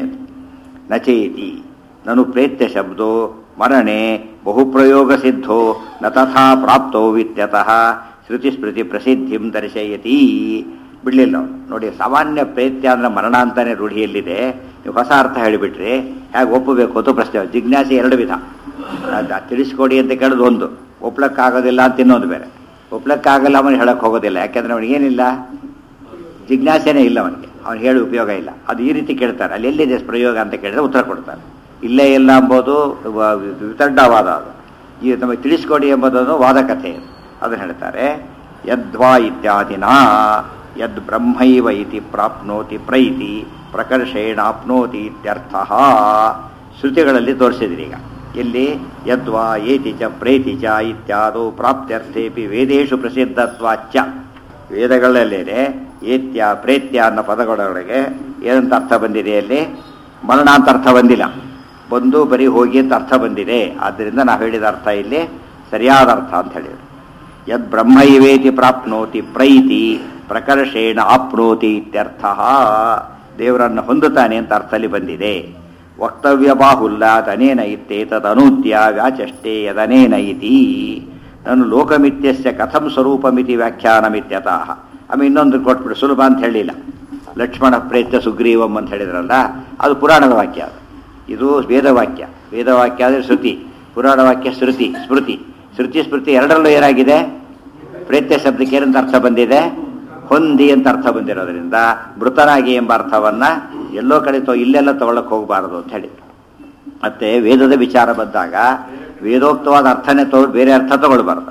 ನಚೇತಿ ನನು ಪ್ರೇತ್ಯ ಶಬ್ದೋ ಮರಣೆ ಬಹುಪ್ರಯೋಗ ಸಿದ್ಧೋ ನ ತಥಾ ಪ್ರಾಪ್ತೋ ವಿತ್ಯತಃ ಶ್ರುತಿ ಸ್ಮೃತಿ ಪ್ರಸಿದ್ಧಿಂ ದರ್ಶಯತಿ. ಬಿಡಲಿಲ್ಲ ಅವನು. ನೋಡಿ, ಸಾಮಾನ್ಯ ಪ್ರೇತ್ಯ ಅಂದರೆ ಮರಣ ಅಂತಾನೆ ರೂಢಿಯಲ್ಲಿದೆ. ನೀವು ಹೊಸ ಅರ್ಥ ಹೇಳಿಬಿಟ್ರಿ, ಹೇಗೆ ಒಪ್ಪಬೇಕು ಅಂತ ಪ್ರಶ್ನೆ. ಜಿಜ್ಞಾಸೆ ಎರಡು ವಿಧ. ಅದು ತಿಳಿಸ್ಕೊಡಿ ಅಂತ ಕೇಳೋದು ಒಂದು, ಒಪ್ಲಕ್ಕಾಗೋದಿಲ್ಲ ಅಂತ ಇನ್ನೊಂದು ಬೇರೆ. ಒಪ್ಲಕ್ಕಾಗಲ್ಲ ಅವನು ಹೇಳಕ್ಕೆ ಹೋಗೋದಿಲ್ಲ, ಯಾಕೆಂದರೆ ಅವನಿಗೇನಿಲ್ಲ, ಜಿಜ್ಞಾಸೆನೇ ಇಲ್ಲ ಅವನಿಗೆ, ಅವನು ಹೇಳಿ ಉಪಯೋಗ ಇಲ್ಲ. ಅದು ಈ ರೀತಿ ಕೇಳ್ತಾರೆ, ಅಲ್ಲಿ ಎಲ್ಲಿದೆ ಪ್ರಯೋಗ ಅಂತ ಕೇಳಿದ್ರೆ ಉತ್ತರ ಕೊಡ್ತಾರೆ. ಇಲ್ಲೇ ಇಲ್ಲ ಎಂಬುದು ವಿತಡ್ಡವಾದ, ಅದು ಈ ನಮಗೆ ತಿಳಿಸ್ಕೊಡಿ ಎಂಬುದನ್ನು ವಾದಕಥೆ, ಅದನ್ನು ಹೇಳ್ತಾರೆ. ಯದ್ವಾ ಇತ್ಯಾದಿನ ಯದ್ ಬ್ರಹ್ಮೈವ ಇತಿ ಪ್ರಾಪ್ನೋತಿ ಪ್ರೈತಿ ಪ್ರಕರ್ಷೇಣಾಪ್ನೋತಿ ಇತ್ಯರ್ಥ. ಶ್ರುತಿಗಳಲ್ಲಿ ತೋರಿಸಿದ್ರಿ ಈಗ. ಇಲ್ಲಿ ಯದ್ವಾ ಏತಿ ಚ ಪ್ರೇತಿ ಚ ಇತ್ಯಾದೋ ಪ್ರಾಪ್ತ್ಯರ್ಥೇಪಿ ವೇದೇಶು ಪ್ರಸಿದ್ಧತ್ವಾಚ್ಚ. ವೇದಗಳಲ್ಲೇನೆ ಏತ್ಯ ಪ್ರೇತ್ಯ ಅನ್ನೋ ಪದಗಳೊಳಗೆ ಏನಂತ ಅರ್ಥ ಬಂದಿದೆ? ಅಲ್ಲಿ ಮರಣ ಅಂತ ಅರ್ಥ ಬಂದಿಲ್ಲ, ಬಂದು ಬರೀ ಹೋಗಿ ಅಂತ ಅರ್ಥ ಬಂದಿದೆ. ಆದ್ದರಿಂದ ನಾವು ಹೇಳಿದ ಅರ್ಥ ಇಲ್ಲಿ ಸರಿಯಾದ ಅರ್ಥ ಅಂತ ಹೇಳಿದ್ರು. ಯದ್ ಬ್ರಹ್ಮೈವೇತಿ ಪ್ರಾಪ್ನೋತಿ ಪ್ರೈತಿ ಪ್ರಕರ್ಷೇಣ ಆಪ್ನೋತಿ ಇತ್ಯರ್ಥ. ದೇವರನ್ನು ಹೊಂದುತ್ತಾನೆ ಅಂತ ಅರ್ಥದಲ್ಲಿ ಬಂದಿದೆ. ವಕ್ತವ್ಯ ಬಾಹುಲ್ಯಾದನೇನ ಇತ್ತೇತದ್ ಅನೂದ್ಯ ವ್ಯಾಚಷ್ಟೇ ಯದನೇನ ಇತಿ. ನಾನು ಲೋಕಮಿತ್ಯಸ್ಯ ಕಥಂ ಸ್ವರೂಪಮಿತಿ ವ್ಯಾಖ್ಯಾನಮಿತ್ಯತಃ. ಆಮೇಲೆ ಇನ್ನೊಂದು ಕೊಟ್ಬಿಡು, ಸುಲಭ ಅಂತ ಹೇಳಿಲ್ಲ. ಲಕ್ಷ್ಮಣ ಪ್ರೇತ್ಯ ಸುಗ್ರೀವಂ ಅಂತ ಹೇಳಿದ್ರಲ್ಲ, ಅದು ಪುರಾಣದ ವಾಕ್ಯ. ಇದು ವೇದವಾಕ್ಯ. ವೇದವಾಕ್ಯ ಅಂದರೆ ಶ್ರುತಿ, ಪುರಾಣ ವಾಕ್ಯ ಶ್ರುತಿ ಸ್ಮೃತಿ. ಶ್ರುತಿ ಸ್ಮೃತಿ ಎರಡರಲ್ಲೂ ಏನಾಗಿದೆ? ಪ್ರೇತ್ಯ ಶಬ್ದಕ್ಕೆ ಏನಂತ ಅರ್ಥ ಬಂದಿದೆ? ಹೊಂದಿ ಅಂತ ಅರ್ಥ ಬಂದಿರೋದ್ರಿಂದ ಮೃತನಾಗಿ ಎಂಬ ಅರ್ಥವನ್ನ ಎಲ್ಲೋ ಕಡೆ ತೊ ಇಲ್ಲೆಲ್ಲ ತಗೊಳ್ಳಕ್ಕೆ ಹೋಗಬಾರದು ಅಂತ ಹೇಳಿ. ಮತ್ತೆ ವೇದದ ವಿಚಾರ ಬಂದಾಗ ವೇದೋಕ್ತವಾದ ಅರ್ಥನೇ ತಗೊಂಡು ಬೇರೆ ಅರ್ಥ ತಗೊಳ್ಬಾರ್ದ,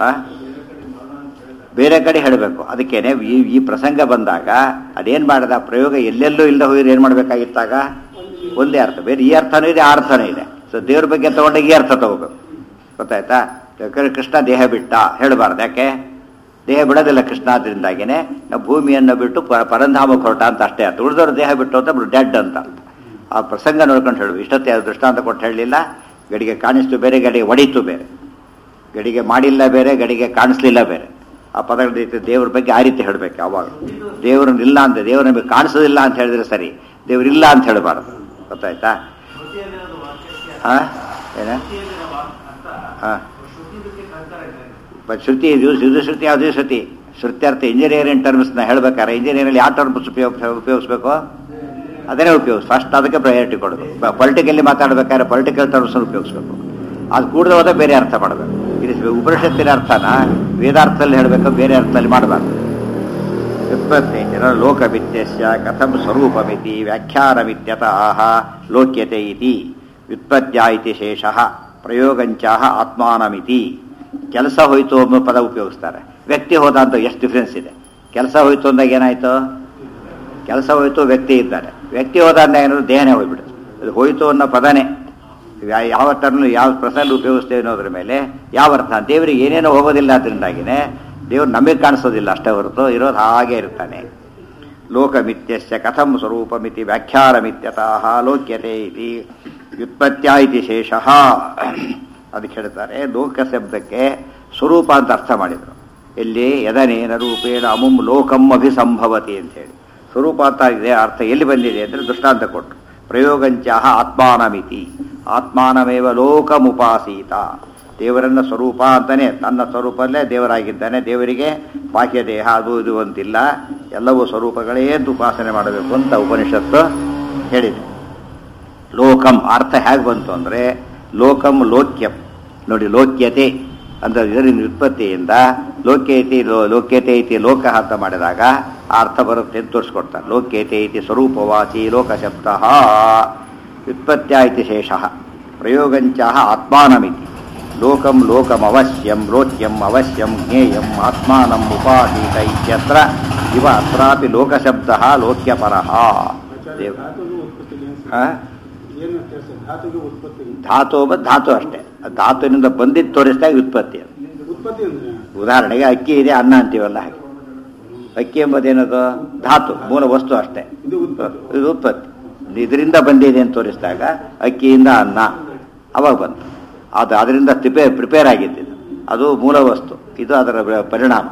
ಬೇರೆ ಕಡೆ ಹೇಳಬೇಕು. ಅದಕ್ಕೇನೆ ಈ ಈ ಪ್ರಸಂಗ ಬಂದಾಗ ಅದೇನು ಮಾಡಿದ, ಪ್ರಯೋಗ ಎಲ್ಲೆಲ್ಲೂ ಇಲ್ಲದೆ ಹೋಗಿದ್ರೆ ಏನು ಮಾಡಬೇಕಾಗಿತ್ತಾಗ? ಒಂದೇ ಅರ್ಥ, ಬೇರೆ ಈ ಅರ್ಥನೂ ಇದೆ, ಆ ಅರ್ಥನೂ ಇದೆ. ಸೊ ದೇವ್ರ ಬಗ್ಗೆ ತಗೊಂಡಾಗ ಈ ಅರ್ಥ ತಗೋಬೇಕು, ಗೊತ್ತಾಯ್ತಾ? ಕೃಷ್ಣ ದೇಹ ಬಿಟ್ಟ ಹೇಳಬಾರ್ದು, ಯಾಕೆ? ದೇಹ ಬಿಡೋದಿಲ್ಲ ಕೃಷ್ಣ. ಆದ್ರಿಂದಾಗಿನೇ ನಾವು ಭೂಮಿಯನ್ನು ಬಿಟ್ಟು ಪರಂಧಾಮಕ್ಕೆ ಹೊರಟ ಅಂತ ಅಷ್ಟೇ ಅರ್ಥ. ಉಳಿದವ್ರು ದೇಹ ಬಿಟ್ಟು ಅಂತ ಡೆಡ್ ಅಂತ ಅರ್ಥ. ಆ ಪ್ರಸಂಗ ನೋಡ್ಕೊಂಡು ಹೇಳುವ. ಇಷ್ಟೊತ್ತೇ ದೃಷ್ಟಾಂತ ಕೊಟ್ಟು ಹೇಳಲಿಲ್ಲ. ಗಡಿಗೆ ಕಾಣಿಸ್ತು ಬೇರೆ, ಗಡಿಗೆ ಒಡೀತು ಬೇರೆ, ಗಡಿಗೆ ಮಾಡಿಲ್ಲ ಬೇರೆ, ಗಡಿಗೆ ಕಾಣಿಸ್ಲಿಲ್ಲ ಬೇರೆ. ಆ ಪದಗಳ ರೀತಿ ದೇವ್ರ ಬಗ್ಗೆ ಆ ರೀತಿ ಹೇಳಬೇಕು ಯಾವಾಗ. ದೇವ್ರನ್ನ ಇಲ್ಲ ಅಂತ, ದೇವ್ರ ನಮಗೆ ಕಾಣಿಸೋದಿಲ್ಲ ಅಂತ ಹೇಳಿದ್ರೆ ಸರಿ, ದೇವ್ರಿಲ್ಲ ಅಂತ ಹೇಳಬಾರದು, ಗೊತ್ತಾಯ್ತಾ? ಹಾ ಏನ ಹಾ ಶ್ರುತಿ ಇದು ಇದು ಶ್ರುತಿ ಯಾವುದೇ ಶ್ರುತಿ ಶ್ರುತ್ಯರ್ಥ ಇಂಜಿನಿಯರಿಂಗ್ ಟರ್ಮ್ಸ್ನ ಹೇಳ್ಬೇಕಾರೆ ಇಂಜಿನಿಯರಿಂಗ್ ಯಾವ ಟರ್ಮ್ಸ್ ಉಪಯೋಗ ಉಪಯೋಗಿಸ್ಬೇಕು ಅದನ್ನೇ ಉಪಯೋಗಿಸ್. ಫಸ್ಟ್ ಅದಕ್ಕೆ ಪ್ರಯಾರಿಟಿ ಕೊಡೋದು. ಪೊಲಿಟಿಕಲ್ಲಿ ಮಾತಾಡ್ಬೇಕಾದ್ರೆ ಪೊಲಿಟಿಕಲ್ ಟರ್ಮ್ಸ್ ಉಪಯೋಗಿಸ್ಬೇಕು. ಅದು ಕೂಡದ ಹೋದ ಬೇರೆ ಅರ್ಥ ಮಾಡಬೇಕು. ಇದು ಉಪನಿಷತ್ತಿನ ಅರ್ಥನ ವೇದಾರ್ಥದಲ್ಲಿ ಹೇಳಬೇಕು, ಬೇರೆ ಅರ್ಥದಲ್ಲಿ ಮಾಡಬಾರ್ದು. ವ್ಯುತ್ಪತ್ತೇನ ಲೋಕವಿದ್ಯಸ್ಯ ಕಥಂ ಸ್ವರೂಪಮಿತಿ ವ್ಯಾಖ್ಯಾನಮಿತ್ಯತಃ ಲೋಕ್ಯತೆ ಇತಿ. ವ್ಯುತ್ಪತ್ತ್ಯ ಇತಿ ಶೇಷಃ ಪ್ರಯೋಗಂಚಾಹ ಆತ್ಮಾನಮಿತಿ. ಕೆಲಸ ಹೋಯ್ತು ಅನ್ನೋ ಪದ ಉಪಯೋಗಿಸ್ತಾರೆ. ವ್ಯಕ್ತಿ ಹೋದ ಅಂತ ಎಷ್ಟು ಡಿಫ್ರೆನ್ಸ್ ಇದೆ. ಕೆಲಸ ಹೋಯ್ತು ಅಂದಾಗ ಏನಾಯ್ತು? ಕೆಲಸ ಹೋಯ್ತು, ವ್ಯಕ್ತಿ ಇದ್ದಾರೆ. ವ್ಯಕ್ತಿ ಹೋದ ಅಂದಾಗ ಏನಾದ್ರು ದೇಹನೇ ಹೋಗ್ಬಿಡುತ್ತೆ. ಅದು ಹೋಯ್ತು ಅನ್ನೋ ಪದನೇ ಯಾವ ಟರ್ಮ್ ಯಾವ ಪ್ರಸಂಗ ಉಪಯೋಗಿಸ್ತೇವೆ ಅನ್ನೋದ್ರ ಮೇಲೆ ಯಾವ ಅರ್ಥ. ದೇವರಿಗೆ ಏನೇನೋ ಹೋಗೋದಿಲ್ಲ, ಅದರಿಂದಾಗಿನೇ ದೇವ್ರು ನಮಗೆ ಕಾಣಿಸೋದಿಲ್ಲ ಅಷ್ಟೇ ಹೊರತು ಇರೋದು ಹಾಗೆ ಇರ್ತಾನೆ. ಲೋಕಮಿತ್ಯಸ್ಯ ಕಥಂ ಸ್ವರೂಪಮಿತಿ ವ್ಯಾಖ್ಯಾನಮಿತ್ಯತಃ ಲೋಕ್ಯತೆ ಇತಿ ವ್ಯುತ್ಪತ್ತ್ಯ ಇತಿ ಶೇಷಃ. ಅದಕ್ಕೆ ಹೇಳ್ತಾರೆ ಲೋಕ ಶಬ್ದಕ್ಕೆ ಸ್ವರೂಪ ಅಂತ ಅರ್ಥ ಮಾಡಿದರು. ಎಲ್ಲಿ ಯದನೇನ ರೂಪೇಣ ಅಮುಂ ಲೋಕಂ ಅಭಿಸಂಭವತಿ ಅಂತ ಹೇಳಿ ಸ್ವರೂಪ ಅಂತ ಇದೆ ಅರ್ಥ ಎಲ್ಲಿ ಬಂದಿದೆ ಅಂದರೆ ದೃಷ್ಟಾಂತ ಕೊಟ್ಟರು. ಪ್ರಯೋಗಂಚಾಹ ಆತ್ಮಾನಮಿತಿ ಆತ್ಮಾನಮೇವ ಲೋಕಮುಪಾಸೀತ. ದೇವರನ್ನ ಸ್ವರೂಪ ಅಂತಾನೆ, ತನ್ನ ಸ್ವರೂಪದಲ್ಲೇ ದೇವರಾಗಿದ್ದಾನೆ. ದೇವರಿಗೆ ಬಾಹ್ಯ ದೇಹ ಅದು ಇದು ಅಂತಿಲ್ಲ, ಎಲ್ಲವೂ ಸ್ವರೂಪಗಳೇ ಅಂತ ಉಪಾಸನೆ ಮಾಡಬೇಕು ಅಂತ ಉಪನಿಷತ್ತು ಹೇಳಿದೆ. ಲೋಕಂ ಅರ್ಥ ಹೇಗೆ ಬಂತು ಅಂದರೆ ಲೋಕಂ ಲೋಕ್ಯಂ. ನೋಡಿ, ಲೋಕ್ಯತೆ ಅಂದರೆ ಇದರಿಂದ ವ್ಯುತ್ಪತ್ತಿಯಿಂದ ಲೋಕ್ಯತೆ ಲೋಕ್ಯತೆ ಇತಿ ಲೋಕ ಅಂತ ಮಾಡಿದಾಗ ಆ ಅರ್ಥ ಬರುತ್ತೆ ಅಂತ ತೋರಿಸ್ಕೊಡ್ತಾರೆ. ಲೋಕ್ಯತೆ ಇತಿ ಸ್ವರೂಪವಾಚಿ ಲೋಕಶಬ್ದ ವ್ಯುತ್ಪತ್ತ್ಯ ಇತಿ ಶೇಷಃ ಪ್ರಯೋಗಂಚ ಆತ್ಮಾನಮಿತಿ. ಲೋಕಂ ಲೋಕಂ ಅವಶ್ಯಂ ಲೋಕ್ಯಂ ಅವಶ್ಯಂ ಜ್ಞೇಯಂ ಆತ್ಮಾನಂ ಉಪಾಸೀತ ಇತ್ಯತ್ರ ಇವ ಅತ್ರಾಪಿ ಲೋಕಶಬ್ದ ಲೋಕ್ಯಪರಃ. ದೇವ ಧಾತು ಧಾತು ಅಷ್ಟೇ, ಧಾತುವಿನಿಂದ ಬಂದಿದ್ದು ತೋರಿಸಿದಾಗ ವ್ಯುತ್ಪತ್ತಿ. ಉದಾಹರಣೆಗೆ ಅಕ್ಕಿ ಇದೆ, ಅನ್ನ ಅಂತೀವಲ್ಲ ಹಾಗೆ. ಅಕ್ಕಿ ಎಂಬುದೇನದು ಧಾತು, ಮೂಲ ವಸ್ತು ಅಷ್ಟೇ. ಇದು ಉತ್ಪತ್ತಿ. ಇದರಿಂದ ಬಂದಿದೆ ಅಂತ ತೋರಿಸಿದಾಗ ಅಕ್ಕಿಯಿಂದ ಅನ್ನ ಅವಾಗ ಬಂತು. ಅದು ಅದರಿಂದ ಪ್ರಿಪೇರ್ ಪ್ರಿಪೇರ್ ಆಗಿದ್ದಿದ್ದು, ಅದು ಮೂಲ ವಸ್ತು. ಇದು ಅದರ ಪರಿಣಾಮ.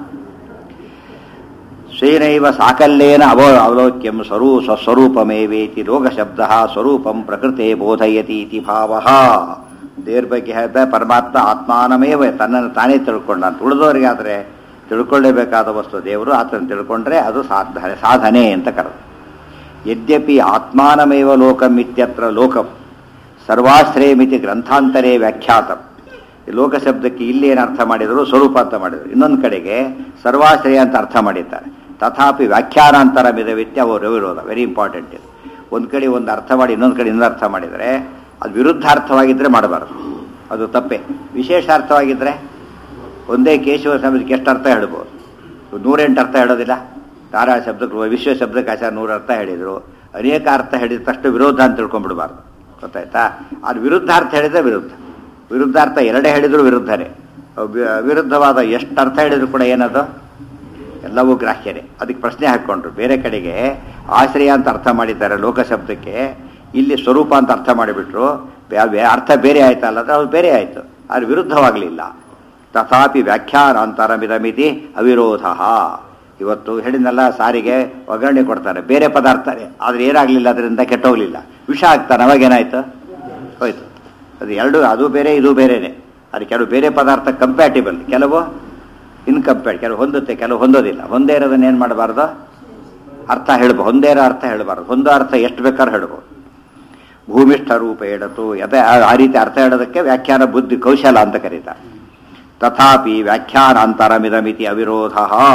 ಸ್ವೇನೈವ ಸಾಕಲ್ಯೇನ ಅವ ಅವಲೋಕ್ಯಂ ಸ್ವರೂ ಸ್ವಸ್ವರೂಪಮೇವೇತಿ ಲೋಕಶಬ್ದ ಸ್ವರೂಪಂ ಪ್ರಕೃತೆ ಬೋಧಯತಿ ಇತಿ ಭಾವಃ. ದೇವ್ರ ಬಗ್ಗೆ ಹೇಳ್ತಾ ಪರಮಾತ್ಮ ಆತ್ಮಾನಮೇವ, ತನ್ನನ್ನು ತಾನೇ ತಿಳ್ಕೊಂಡ ಅಂತ. ಉಳಿದವರಿಗಾದರೆ ತಿಳ್ಕೊಳ್ಳೇಬೇಕಾದ ವಸ್ತು ದೇವರು, ಆತನ ತಿಳ್ಕೊಂಡ್ರೆ ಅದು ಸಾಧನೆ ಸಾಧನೆ ಅಂತ ಕರೆದು. ಯದ್ಯಪಿ ಆತ್ಮಾನಮೇವ ಲೋಕಂ ಇತ್ಯತ್ರ ಲೋಕಂ ಸರ್ವಾಶ್ರಯಮಿತಿ ಗ್ರಂಥಾಂತರೇ ವ್ಯಾಖ್ಯಾತಂ. ಲೋಕಶಬ್ದಕ್ಕೆ ಇಲ್ಲಿ ಏನು ಅರ್ಥ ಮಾಡಿದರು, ಸ್ವರೂಪ ಅಂತ ಮಾಡಿದರು. ಇನ್ನೊಂದು ಕಡೆಗೆ ಸರ್ವಾಶ್ರಯ ಅಂತ ಅರ್ಥ ಮಾಡಿದ್ದಾರೆ. ತಥಾಪಿ ವ್ಯಾಖ್ಯಾನಾಂತರ ಮಿದವಿತ್ಯ ಅವರು ವಿರೋಧ. ವೆರಿ ಇಂಪಾರ್ಟೆಂಟ್ ಇದು. ಒಂದು ಕಡೆ ಒಂದು ಅರ್ಥ ಮಾಡಿ ಇನ್ನೊಂದು ಕಡೆ ಇನ್ನೊಂದು ಅರ್ಥ ಮಾಡಿದರೆ ಅದು ವಿರುದ್ಧಾರ್ಥವಾಗಿದ್ದರೆ ಮಾಡಬಾರ್ದು, ಅದು ತಪ್ಪೇ. ವಿಶೇಷಾರ್ಥವಾಗಿದ್ದರೆ ಒಂದೇ ಕೇಶವ ಶಬ್ದಕ್ಕೆ ಎಷ್ಟು ಅರ್ಥ ಹೇಳ್ಬೋದು, ನೂರೆಂಟು ಅರ್ಥ ಹೇಳೋದಿಲ್ಲ. ತಾರಾ ಶಬ್ದಕ್ಕೆ ವಿಶ್ವ ಶಬ್ದಕ್ಕೆ ಆಚಾರ ನೂರು ಅರ್ಥ ಹೇಳಿದರು. ಅನೇಕ ಅರ್ಥ ಹೇಳಿದ ತಕ್ಷಣ ವಿರೋಧ ಅಂತ ತಿಳ್ಕೊಂಡ್ಬಿಡಬಾರ್ದು, ಗೊತ್ತಾಯ್ತಾ? ಅದು ವಿರುದ್ಧಾರ್ಥ ಹೇಳಿದರೆ ವಿರುದ್ಧ, ವಿರುದ್ಧಾರ್ಥ ಎರಡೇ ಹೇಳಿದ್ರು ವಿರುದ್ಧನೇ. ವಿರುದ್ಧವಾದ ಎಷ್ಟು ಅರ್ಥ ಹೇಳಿದ್ರು ಕೂಡ ಏನದು ಎಲ್ಲವೂ ಗ್ರಾಹ್ಯನೇ. ಅದಕ್ಕೆ ಪ್ರಶ್ನೆ ಹಾಕ್ಕೊಂಡ್ರು. ಬೇರೆ ಕಡೆಗೆ ಆಶ್ರಯ ಅಂತ ಅರ್ಥ ಮಾಡಿದ್ದಾರೆ ಲೋಕಶಬ್ದಕ್ಕೆ, ಇಲ್ಲಿ ಸ್ವರೂಪ ಅಂತ ಅರ್ಥ ಮಾಡಿಬಿಟ್ರು. ಅರ್ಥ ಬೇರೆ ಆಯ್ತಲ್ಲ, ಅದು ಬೇರೆ ಆಯಿತು, ಅದು ವಿರುದ್ಧವಾಗಲಿಲ್ಲ. ತಥಾಪಿ ವ್ಯಾಖ್ಯಾನಾಂತರಮಿದಮಿತಿ ಅವಿರೋಧ. ಇವತ್ತು ಹೇಳಿದ್ನಲ್ಲ, ಸಾರಿಗೆ ಒಗ್ಗರಣೆ ಕೊಡ್ತಾರೆ, ಬೇರೆ ಪದಾರ್ಥನೇ, ಆದರೆ ಏನಾಗಲಿಲ್ಲ, ಅದರಿಂದ ಕೆಟ್ಟೋಗ್ಲಿಲ್ಲ, ವಿಷ ಆಗ್ತಾನೆ, ಅವಾಗೇನಾಯ್ತು, ಹೋಯ್ತು. ಅದು ಎರಡು, ಅದು ಬೇರೆ ಇದು ಬೇರೆನೆ. ಅದು ಕೆಲವು ಬೇರೆ ಪದಾರ್ಥ ಕಂಪ್ಯಾಟಿಬಲ್, ಕೆಲವು ಇನ್ಕಂಪ್ಯಾಟ್, ಕೆಲವು ಹೊಂದುತ್ತೆ, ಕೆಲವು ಹೊಂದೋದಿಲ್ಲ. ಹೊಂದೇ ಇರೋದನ್ನ ಏನು ಮಾಡಬಾರ್ದು, ಅರ್ಥ ಹೇಳ್ಬೋದು. ಹೊಂದೇ ಇರೋ ಅರ್ಥ ಹೇಳಬಾರ್ದು, ಹೊಂದೋ ಅರ್ಥ ಎಷ್ಟು ಬೇಕಾದ್ರೂ ಹೇಳ್ಬೋದು. ಭೂಮಿಷ್ಠ ರೂಪ ಹೇಳತು ಯಥ ಆ ರೀತಿ ಅರ್ಥ ಹೇಳೋದಕ್ಕೆ ವ್ಯಾಖ್ಯಾನ ಬುದ್ಧಿ ಕೌಶಲ ಅಂತ ಕರೀತಾರೆ. ತಥಾಪಿ ವ್ಯಾಖ್ಯಾನಾಂತರಮಿದಮಿತಿ ಅವಿರೋಧ.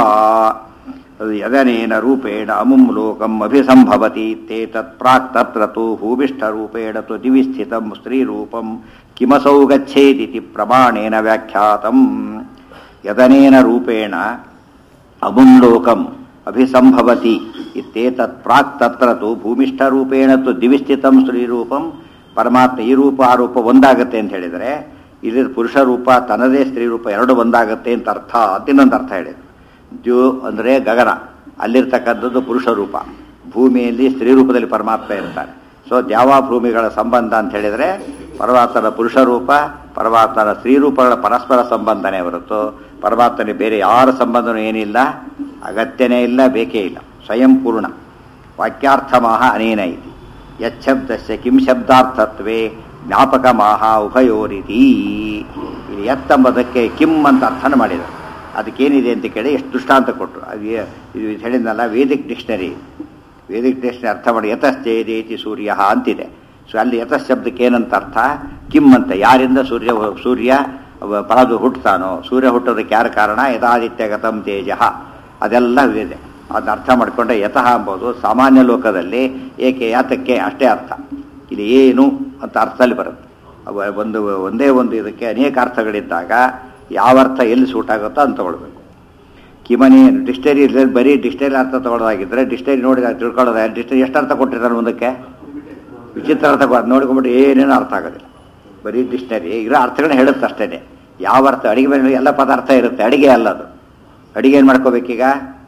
ಯದನೇನ ರೂಪೇಣ ಅಮುಂ ಲೋಕಂ ಅಭಿಸಂಭವತಿ ತೇತತ್ ಪ್ರಾಕ್ ತತ್ರ ತು ಭೂಮಿಷ್ಠರೂಪೇಣ ತು ದಿವಿ ಸ್ಥಿತಂ ಸ್ತ್ರೀರೂಪಂ ಕಿಮಸೌ ಗಚ್ಚೇದಿತಿ ಪ್ರಮಾಣೇನ ವ್ಯಾಖ್ಯಾತಂ. ಯದನೇನ ರೂಪೇಣ ಅಮುಂ ಲೋಕಂ ಅಭಿಸಂಭವತಿ ಇತ್ಯೇತತ್ ಪ್ರಾಕ್ ತತ್ರ ತು ಭೂಮಿಷ್ಠರೂಪೇಣ ತು ದಿವಿ ಸ್ಥಿತಂ ಸ್ತ್ರೀರೂಪಂ. ಪರಮಾತ್ಮ ಈ ರೂಪ ಆ ರೂಪ ಒಂದಾಗತ್ತೆ ಅಂತ ಹೇಳಿದರೆ, ಇಲ್ಲಿ ಪುರುಷ ರೂಪ ತನ್ನದೇ ಸ್ತ್ರೀ ರೂಪ ಎರಡು ಒಂದಾಗತ್ತೆ ಅಂತ ಅರ್ಥ. ಇನ್ನೊಂದು ಅರ್ಥ ಹೇಳಿದ್ರು, ದ್ಯು ಅಂದರೆ ಗಗನ, ಅಲ್ಲಿರ್ತಕ್ಕಂಥದ್ದು ಪುರುಷ ರೂಪ, ಭೂಮಿಯಲ್ಲಿ ಸ್ತ್ರೀ ರೂಪದಲ್ಲಿ ಪರಮಾತ್ಮ ಇರ್ತಾರೆ. ಸೊ ದ್ಯಾವ ಭೂಮಿಗಳ ಸಂಬಂಧ ಅಂತ ಹೇಳಿದರೆ ಪರಮಾತ್ಮನ ಪುರುಷ ರೂಪ ಪರಮಾತ್ಮನ ಸ್ತ್ರೀ ರೂಪಗಳ ಪರಸ್ಪರ ಸಂಬಂಧನೇ ಹೊರತು ಪರಮಾತ್ಮನಿಗೆ ಬೇರೆ ಯಾರ ಸಂಬಂಧನೂ ಏನಿಲ್ಲ, ಅಗತ್ಯನೇ ಇಲ್ಲ, ಬೇಕೇ ಇಲ್ಲ, ಸ್ವಯಂ ಪೂರ್ಣ. ವಾಕ್ಯಾರ್ಥಮಾಹ ಅನೇನ ಇತಿ ಯಚ್ಛಬ್ದಸ್ಯ ಕಿಂ ಶಬ್ದಾರ್ಥತ್ವೇ ಜ್ಞಾಪಕ ಮಾಹ ಉಭಯೋರಿತಿ. ಇಲ್ಲಿ ಎತ್ತಂಬುದಕ್ಕೆ ಕಿಮ್ ಅಂತ ಅರ್ಥನ ಮಾಡಿದರು. ಅದಕ್ಕೇನಿದೆ ಅಂತ ಕೇಳಿ ಎಷ್ಟು ದೃಷ್ಟಾಂತ ಕೊಟ್ಟರು. ಅದು ಇದು ಹೇಳಿದ್ನಲ್ಲ, ವೇದಿಕ್ ಡಿಕ್ಷನರಿ, ವೇದಿಕ್ ಡಿಕ್ಷನರಿ ಅರ್ಥ ಮಾಡಿ ಯತಶ್ಚೇದೇತಿ ಸೂರ್ಯ ಅಂತಿದೆ. ಸೊ ಅಲ್ಲಿ ಯತಶ್ ಶಬ್ದಕ್ಕೆ ಏನಂತ ಅರ್ಥ, ಕಿಮ್ ಅಂತ, ಯಾರಿಂದ ಸೂರ್ಯ ಸೂರ್ಯ ಪರದು ಹುಟ್ಟುತ್ತಾನೋ, ಸೂರ್ಯ ಹುಟ್ಟೋದಕ್ಕೆ ಯಾರ ಕಾರಣ, ಯಥಾದಿತ್ಯ ಗತಂ ತೇಜ, ಅದೆಲ್ಲ ಇದೆ. ಅದನ್ನ ಅರ್ಥ ಮಾಡಿಕೊಂಡ್ರೆ ಯತಃ ಎಂಬುದು ಸಾಮಾನ್ಯ ಲೋಕದಲ್ಲಿ ಏಕೆ ಯಾತಕ್ಕೆ ಅಷ್ಟೇ ಅರ್ಥ. ಇಲ್ಲಿ ಏನು ಅಂತ ಅರ್ಥದಲ್ಲಿ ಬರುತ್ತೆ. ಒಂದು ಒಂದೇ ಒಂದು ಇದಕ್ಕೆ ಅನೇಕ ಅರ್ಥಗಳಿದ್ದಾಗ ಯಾವ ಅರ್ಥ ಎಲ್ಲಿ ಸೂಟ್ ಆಗುತ್ತೋ ಅಂತ ತಗೊಳ್ಬೇಕು. ಕಿಮನಿ ಡಿಕ್ಷನರಿ ಬರೀ ಡಿಕ್ಷನರಿ ಅರ್ಥ ತಗೊಳ್ಳೋದಾಗಿದ್ದರೆ ಡಿಕ್ಷನರಿ ನೋಡಿ ತಿಳ್ಕೊಳ್ಳೋದ, ಡಿಕ್ಷನರಿ ಎಷ್ಟು ಅರ್ಥ ಕೊಟ್ಟಿರ್ತಾರೆ ಮುಂದಕ್ಕೆ, ವಿಚಿತ್ರ ಅರ್ಥ ನೋಡ್ಕೊಂಬಿಟ್ಟು ಏನೇನು ಅರ್ಥ ಆಗೋದಿಲ್ಲ. ಬರೀ ಡಿಕ್ಷನರಿ ಇರೋ ಅರ್ಥಗಳನ್ನ ಹೇಳುತ್ತೆ ಅಷ್ಟೇ. ಯಾವ ಅರ್ಥ, ಅಡಿಗೆ ಮೇಲೆ ಎಲ್ಲ ಪದಾರ್ಥ ಇರುತ್ತೆ, ಅಡಿಗೆ ಅಲ್ಲ ಅದು. ಅಡಿಗೆ ಏನು ಮಾಡ್ಕೋಬೇಕೀಗ,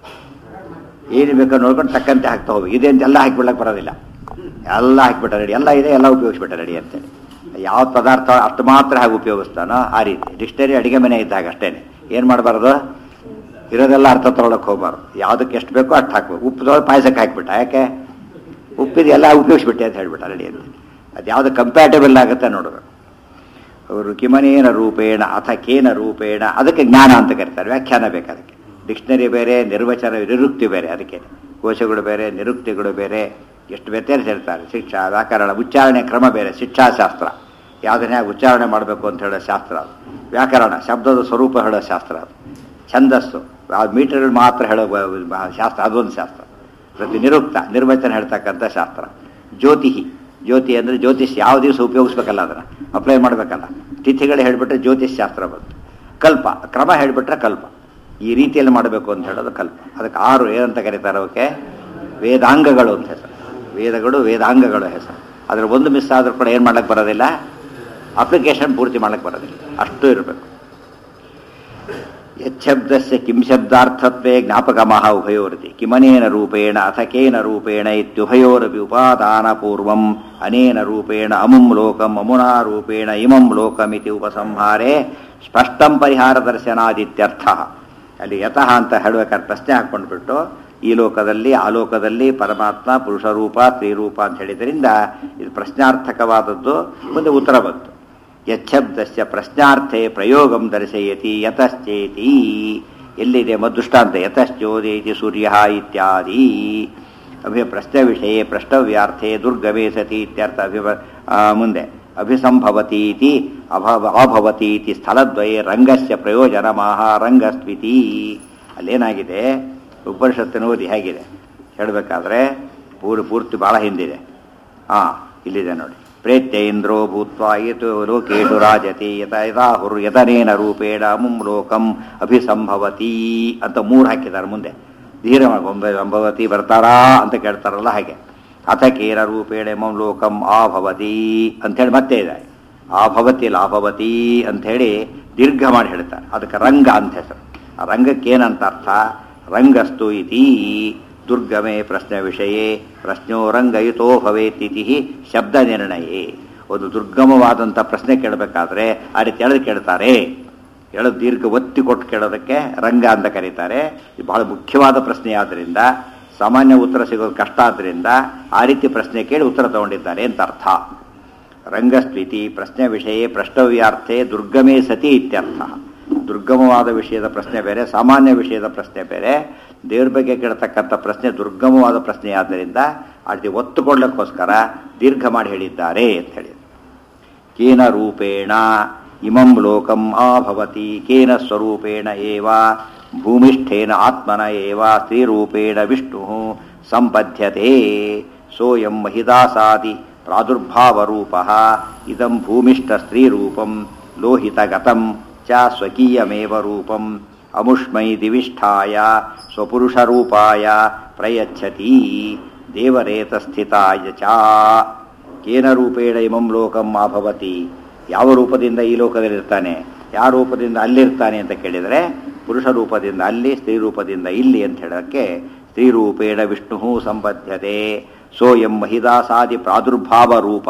ಏನು ಬೇಕೋ ನೋಡ್ಕೊಂಡು ತಕ್ಕಂತೆ ಹಾಕ್ತಾ ಹೋಗ್ಬೇಕು. ಇದೆ ಅಂತ ಎಲ್ಲ ಹಾಕಿಬಿಡ್ಲಕ್ಕೆ ಬರೋದಿಲ್ಲ, ಎಲ್ಲ ಹಾಕಿಬಿಟ್ಟ ರೆಡಿ, ಎಲ್ಲ ಇದೆ ಎಲ್ಲ ಉಪಯೋಗಿಸ್ಬಿಟ್ಟ ರೆಡಿ ಅಂತೇಳಿ. ಯಾವ ಪದಾರ್ಥ ಅಷ್ಟು ಮಾತ್ರ ಹಾಗೆ ಉಪಯೋಗಿಸ್ತಾನೋ ಆ ರೀತಿ. ಡಿಕ್ಷನರಿ ಅಡಿಗೆ ಮನೆ ಇದ್ದಾಗ ಅಷ್ಟೇ. ಏನು ಮಾಡಬಾರ್ದು, ಇರೋದೆಲ್ಲ ಅರ್ಥ ತೊಗೊಳಕ್ಕೆ ಹೋಗ್ಬಾರ್ದು. ಯಾವುದಕ್ಕೆ ಎಷ್ಟು ಬೇಕೋ ಅಷ್ಟು ಹಾಕ್ಬೇಕು. ಉಪ್ಪು ತೊಗೊಳ್ ಪಾಯಸಕ್ಕೆ ಹಾಕಿಬಿಟ್ಟ, ಯಾಕೆ ಉಪ್ಪಿದು ಎಲ್ಲ ಉಪಯೋಗಿಸ್ಬಿಟ್ಟೆ ಅಂತ ಹೇಳ್ಬಿಟ್ಟ ರೆಡಿ ಅಂತ. ಅದು ಯಾವುದು ಕಂಪ್ಯಾಟಬಲ್ ಆಗುತ್ತೆ ನೋಡಬೇಕು. ಅವರು ಕಿಮನೇನ ರೂಪೇಣ ಅಥ ಕೇನ ರೂಪೇಣ, ಅದಕ್ಕೆ ಜ್ಞಾನ ಅಂತ ಕರೀತಾರೆ. ವ್ಯಾಖ್ಯಾನ ಬೇಕು ಅದಕ್ಕೆ. ಡಿಕ್ಷನರಿ ಬೇರೆ, ನಿರ್ವಚನ ನಿರುಕ್ತಿ ಬೇರೆ, ಅದಕ್ಕೆ ಕೋಶಗಳು ಬೇರೆ, ನಿರುಕ್ತಿಗಳು ಬೇರೆ, ಎಷ್ಟು ವ್ಯತ್ಯಾಸ ಹೇಳ್ತಾರೆ. ಶಿಕ್ಷಾ, ವ್ಯಾಕರಣ, ಉಚ್ಚಾರಣೆ ಕ್ರಮ ಬೇರೆ. ಶಿಕ್ಷಾಶಾಸ್ತ್ರ ಯಾವುದನ್ನೇ ಉಚ್ಚಾರಣೆ ಮಾಡಬೇಕು ಅಂತ ಹೇಳೋ ಶಾಸ್ತ್ರ ಅದು. ವ್ಯಾಕರಣ ಶಬ್ದದ ಸ್ವರೂಪ ಹೇಳೋ ಶಾಸ್ತ್ರ ಅದು. ಛಂದಸ್ಸು ಆ ಮೀಟರ್ಗಳು ಮಾತ್ರ ಹೇಳೋ ಶಾಸ್ತ್ರ, ಅದೊಂದು ಶಾಸ್ತ್ರ. ಪ್ರತಿ ನಿರುಕ್ತ ನಿರ್ವಚನ ಹೇಳ್ತಕ್ಕಂಥ ಶಾಸ್ತ್ರ. ಜ್ಯೋತಿ, ಜ್ಯೋತಿ ಅಂದರೆ ಜ್ಯೋತಿಷ್ ಯಾವ ದಿವಸ ಉಪಯೋಗಿಸ್ಬೇಕಲ್ಲ, ಅದನ್ನು ಅಪ್ಲೈ ಮಾಡಬೇಕಲ್ಲ. ತಿಥಿಗಳು ಹೇಳಿಬಿಟ್ರೆ ಜ್ಯೋತಿಷ್ ಶಾಸ್ತ್ರ ಬಂತು. ಕಲ್ಪ ಕ್ರಮ ಹೇಳಿಬಿಟ್ರೆ ಕಲ್ಪ, ಈ ರೀತಿಯಲ್ಲಿ ಮಾಡಬೇಕು ಅಂತ ಹೇಳೋದು ಕಲ್ಪ. ಅದಕ್ಕೆ ಆರು ಏನಂತ ಕರೀತಾರೆ, ಅವಕ್ಕೆ ವೇದಾಂಗಗಳು ಅಂತ ಹೆಸರು. ವೇದಗಳು ವೇದಾಂಗಗಳು ಹೆಸರು. ಅದರ ಒಂದು ಮಿಸ್ ಆದರೂ ಕೂಡ ಏನು ಮಾಡ್ಲಿಕ್ಕೆ ಬರೋದಿಲ್ಲ, ಅಪ್ಲಿಕೇಶನ್ ಪೂರ್ತಿ ಮಾಡ್ಲಿಕ್ಕೆ ಬರೋದಿಲ್ಲ, ಅಷ್ಟು ಇರಬೇಕು. ಯಚ್ಛಬ್ದಸ್ಯ ಕಿಂ ಶಬ್ದಾರ್ಥತ್ವೇ ಜ್ಞಾಪಕಮಃ ಉಭಯೋರತಿ ಕಿಮನೇನ ರೂಪೇಣ ಅಥ ಕೇನ ರೂಪೇಣ ಇತ್ಯುಭಯೋರಪಿ ಉಪಾದಾನ ಪೂರ್ವಂ ಅನೇನ ರೂಪೇಣ ಅಮುಂ ಲೋಕಂ ಅಮುನಾ ರೂಪೇಣ ಇಮಂ ಲೋಕಮಿತಿ ಉಪಸಂಹಾರೇ ಸ್ಪಷ್ಟಂ ಪರಿಹಾರ ದರ್ಶನಾದಿತ್ಯರ್ಥ. ಅಲ್ಲಿ ಯತಃ ಅಂತ ಹೇಳಬೇಕಾದ್ರೆ ಪ್ರಶ್ನೆ ಹಾಕ್ಕೊಂಡ್ಬಿಟ್ಟು ಈ ಲೋಕದಲ್ಲಿ ಆ ಲೋಕದಲ್ಲಿ ಪರಮಾತ್ಮ ಪುರುಷ ರೂಪ ಸ್ತ್ರೀರೂಪ ಅಂತ ಹೇಳಿದ್ರಿಂದ ಇದು ಪ್ರಶ್ನಾರ್ಥಕವಾದದ್ದು. ಮುಂದೆ ಉತ್ತರ ಬಂತು. ಯಚ್ಛಬ್ದಸ್ಯ ಪ್ರಶ್ನಾರ್ಥೆ ಪ್ರಯೋಗಂ ದರ್ಶಯತಿ ಯತಶ್ಚೇತಿ. ಎಲ್ಲಿದೆ ಮಧುಷ್ಟಾಂತ, ಯತಶ್ಚೋದೇತಿ ಸೂರ್ಯ ಇತ್ಯಾದಿ. ಅಭಿ ಪ್ರಶ್ನೆ ವಿಷಯ ಪ್ರಷ್ಟವ್ಯಾರ್ಥೆ ದುರ್ಗಮೇ ಸತಿ ಇತ್ಯರ್ಥ. ಅಭಿ ಮುಂದೆ ಅಭಿಸಂಭವತೀತಿ ಅಭವ ಅಭವತೀತಿ ಸ್ಥಳದ್ವಯೇ ರಂಗಸ್ಯ ಪ್ರಯೋಜನ ಮಹ ರಂಗಸ್ವಿತಿ. ಅಲ್ಲೇನಾಗಿದೆ, ಉಪನಿಷತ್ತಿನ ಓದಿ ಹೇಗಿದೆ ಹೇಳಬೇಕಾದ್ರೆ ಪೂರ್ ಪೂರ್ತಿ ಭಾಳ ಹಿಂದಿದೆ. ಹಾಂ, ಇಲ್ಲಿದೆ ನೋಡಿ. ಪ್ರೇತ್ಯ ಇಂದ್ರೋ ಭೂತ್ವಾ ಯತು ಲೋಕೇಶು ರಾಜತಿ ಯತ ಯದಾಹುರ್ ಯತನೇನ ರೂಪೇಣ ಅಮುಂ ಲೋಕಂ ಅಭಿಸಂಭವತಿ ಅಂತ ಮೂರು ಹಾಕಿದ್ದಾರೆ ಮುಂದೆ. ಧೀರ ಸಂಭವತಿ ಬರ್ತಾರಾ ಅಂತ ಕೇಳ್ತಾರಲ್ಲ ಹಾಗೆ. ಅಥ ಕೇನ ರೂಪೇಣ ಇಮಂ ಲೋಕಂ ಆಭವತಿ ಅಂಥೇಳಿ ಮತ್ತೆ ಇದೆ. ಆಭವತಿ ಲಾಭವತಿ ಅಂಥೇಳಿ ದೀರ್ಘ ಮಾಡಿ ಹೇಳ್ತಾರೆ. ಅದಕ್ಕೆ ರಂಗ ಅಂತ ಹೆಸರು. ಆ ರಂಗಕ್ಕೇನಂತ ಅರ್ಥ, ರಂಗಸ್ತು ಇತಿ ದುರ್ಗಮೆ ಪ್ರಶ್ನೆ ವಿಷಯೇ ಪ್ರಶ್ನೋ ರಂಗಯುತೋ ಭವೇತಿಥಿ ಶಬ್ದ ನಿರ್ಣಯೇ. ಒಂದು ದುರ್ಗಮವಾದಂಥ ಪ್ರಶ್ನೆ ಕೇಳಬೇಕಾದ್ರೆ ಆ ರೀತಿ ಎಳೆದು ಕೇಳ್ತಾರೆ. ಎಳೆದು ದೀರ್ಘ ಒತ್ತಿ ಕೊಟ್ಟು ಕೇಳೋದಕ್ಕೆ ರಂಗ ಅಂತ ಕರೀತಾರೆ. ಇದು ಬಹಳ ಮುಖ್ಯವಾದ ಪ್ರಶ್ನೆ ಆದ್ದರಿಂದ, ಸಾಮಾನ್ಯ ಉತ್ತರ ಸಿಗೋದು ಕಷ್ಟ ಆದ್ದರಿಂದ ಆ ರೀತಿ ಪ್ರಶ್ನೆ ಕೇಳಿ ಉತ್ತರ ತಗೊಂಡಿದ್ದಾರೆ ಅಂತ ಅರ್ಥ. ರಂಗಸ್ತ್ವಿತಿ ಪ್ರಶ್ನೆ ವಿಷಯೇ ಪ್ರಷ್ಟವ್ಯಾರ್ಥೆ ದುರ್ಗಮೇ ಸತಿ ಇತ್ಯರ್ಥ. ದುರ್ಗಮವಾದ ವಿಷಯದ ಪ್ರಶ್ನೆ ಬೇರೆ, ಸಾಮಾನ್ಯ ವಿಷಯದ ಪ್ರಶ್ನೆ ಬೇರೆ. ದೇವ್ರ ಬಗ್ಗೆ ಕೇಳ್ತಕ್ಕಂಥ ಪ್ರಶ್ನೆ ದುರ್ಗಮವಾದ ಪ್ರಶ್ನೆ ಆದ್ದರಿಂದ ಅಲ್ಲಿ ಒತ್ತು ಕೊಡ್ಲಿಕ್ಕೋಸ್ಕರ ದೀರ್ಘ ಮಾಡಿ ಹೇಳಿದ್ದಾರೆ ಅಂತ ಹೇಳಿ. ಕೇನ ರೂಪೇಣ ಇಮಂ ಲೋಕಂ ಆಭವತಿ ಕೇನ ಸ್ವರೂಪೇಣ ಏವ ಭೂಮಿಷ್ಠೇನ ಆತ್ಮನ ಏವ ಸ್ತ್ರೀರೂಪೇಣ ವಿಷ್ಣು ಸಂಪದ್ಯತೆ ಸೋಯಂ ಮಹಿದಾಸಾದಿ ಪ್ರಾದುರ್ಭಾವರೂಪಃ ಇದಂ ಭೂಮಿಷ್ಠ ಸ್ತ್ರೀರೂಪಂ ಲೋಹಿತಗತಂ ಚ ಸ್ವಕೀಯಮೇವ ರೂಪಂ ಅಮುಷ್ಮೈ ದಿವಿಷ್ಠಾಯ ಸ್ವಪುರುಷರೂಪಾಯ ಪ್ರಯಚ್ಛತಿ ದೇವರೇತಸ್ಥಿತಾಯ ಚ. ಕೇನ ರೂಪೇಣ ಇಮಂ ಲೋಕಂ ಆಭವತಿ, ಯಾವ ರೂಪದಿಂದ ಈ ಲೋಕದಲ್ಲಿರ್ತಾನೆ, ಯಾವ ರೂಪದಿಂದ ಅಲ್ಲಿರ್ತಾನೆ ಅಂತ ಕೇಳಿದರೆ ಪುರುಷ ರೂಪದಿಂದ ಅಲ್ಲಿ, ಸ್ತ್ರೀ ರೂಪದಿಂದ ಇಲ್ಲಿ ಅಂತ ಹೇಳೋಕ್ಕೆ ಸ್ತ್ರೀರೂಪೇಣ ವಿಷ್ಣು ಸಂಬದ್ಧತೆ. ಸೋಯಂ ಮಹಿದಾಸಾದಿ ಪ್ರಾದುರ್ಭಾವ ರೂಪ.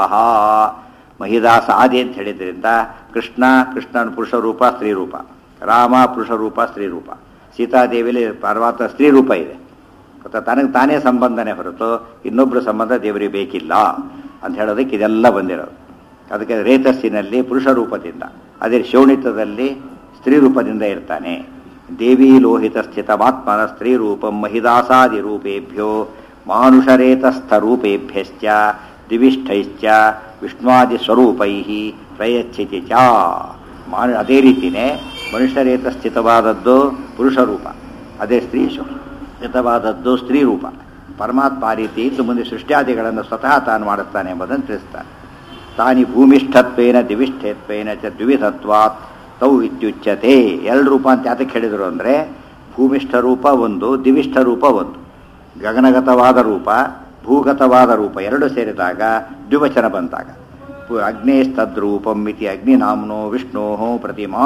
ಮಹಿದಾಸ ಆದಿ ಅಂತ ಹೇಳಿದ್ರಿಂದ ಕೃಷ್ಣ ಕೃಷ್ಣನ ಪುರುಷ ರೂಪ ಸ್ತ್ರೀ ರೂಪ, ರಾಮ ಪುರುಷ ರೂಪ ಸ್ತ್ರೀ ರೂಪ, ಸೀತಾದೇವಿಯಲ್ಲಿ ಪರಮಾತ್ಮ ಸ್ತ್ರೀ ರೂಪ ಇದೆ. ಗೊತ್ತಾ, ತನಗೆ ತಾನೇ ಸಂಬಂಧನೇ ಹೊರತು ಇನ್ನೊಬ್ಬರ ಸಂಬಂಧ ದೇವರಿಗೆ ಬೇಕಿಲ್ಲ ಅಂತ ಹೇಳೋದಕ್ಕೆ ಇದೆಲ್ಲ ಬಂದಿರೋದು. ಅದಕ್ಕೆ ರೇತಸ್ಸಿನಲ್ಲಿ ಪುರುಷ ರೂಪದಿಂದ, ಅದೇ ಶೋಣಿತದಲ್ಲಿ ಸ್ತ್ರೀ ರೂಪದಿಂದ ಇರ್ತಾನೆ. ದೇವಿ ಲೋಹಿತ ಸ್ಥಿತಮಾತ್ಮನ ಸ್ತ್ರೀ ರೂಪಂ ಮಹಿದಾಸಾದಿ ರೂಪೇಭ್ಯೋ ಮಾನುಷರೇತಸ್ಥ ರೂಪೇಭ್ಯಶ್ಚ ದಿವಿಷ್ಠೈಶ್ಚ ವಿಷ್ಣುವಾದಿ ಸ್ವರೂಪೈ ಪ್ರಯಚ್ಛಿತಿ ಚ. ಮಾನು ಅದೇ ರೀತಿಯೇ ಮನುಷ್ಯರೇತ ಸ್ಥಿತವಾದದ್ದು ಪುರುಷ ರೂಪ, ಅದೇ ಸ್ತ್ರೀ ಸ್ಥಿತವಾದದ್ದು ಸ್ತ್ರೀ ರೂಪ. ಪರಮಾತ್ಮ ಆ ರೀತಿ ಇದ್ದು ಮುಂದೆ ಸೃಷ್ಟ್ಯಾದಿಗಳನ್ನು ಸ್ವತಃ ತಾನು ಮಾಡುತ್ತಾನೆ ಎಂಬುದನ್ನು ತಿಳಿಸ್ತಾನೆ. ತಾನಿ ಭೂಮಿಷ್ಠತ್ವೇನ ದಿವಿಷ್ಠತ್ವೇನ ಚ ದ್ವಿವಿಧತ್ವಾತ್ ತೌ ಇತ್ಯುಚ್ಯತೆ. ಎರಡು ರೂಪ ಅಂತ ಯಾತಕ್ಕೆ ಹೇಳಿದರು ಅಂದರೆ, ಭೂಮಿಷ್ಠ ರೂಪ ಒಂದು, ದಿವಿಷ್ಠ ರೂಪ ಒಂದು. ಗಗನಗತವಾದ ರೂಪ, ಭೂಗತವಾದ ರೂಪ ಎರಡು ಸೇರಿದಾಗ ದ್ವಿವಚನ ಬಂದಾಗ ಅಗ್ನೇಸ್ತದ್ರೂಪಂ ಇತಿ ಅಗ್ನಿನಾಮ್ನೋ ವಿಷ್ಣೋ ಪ್ರತಿಮಾ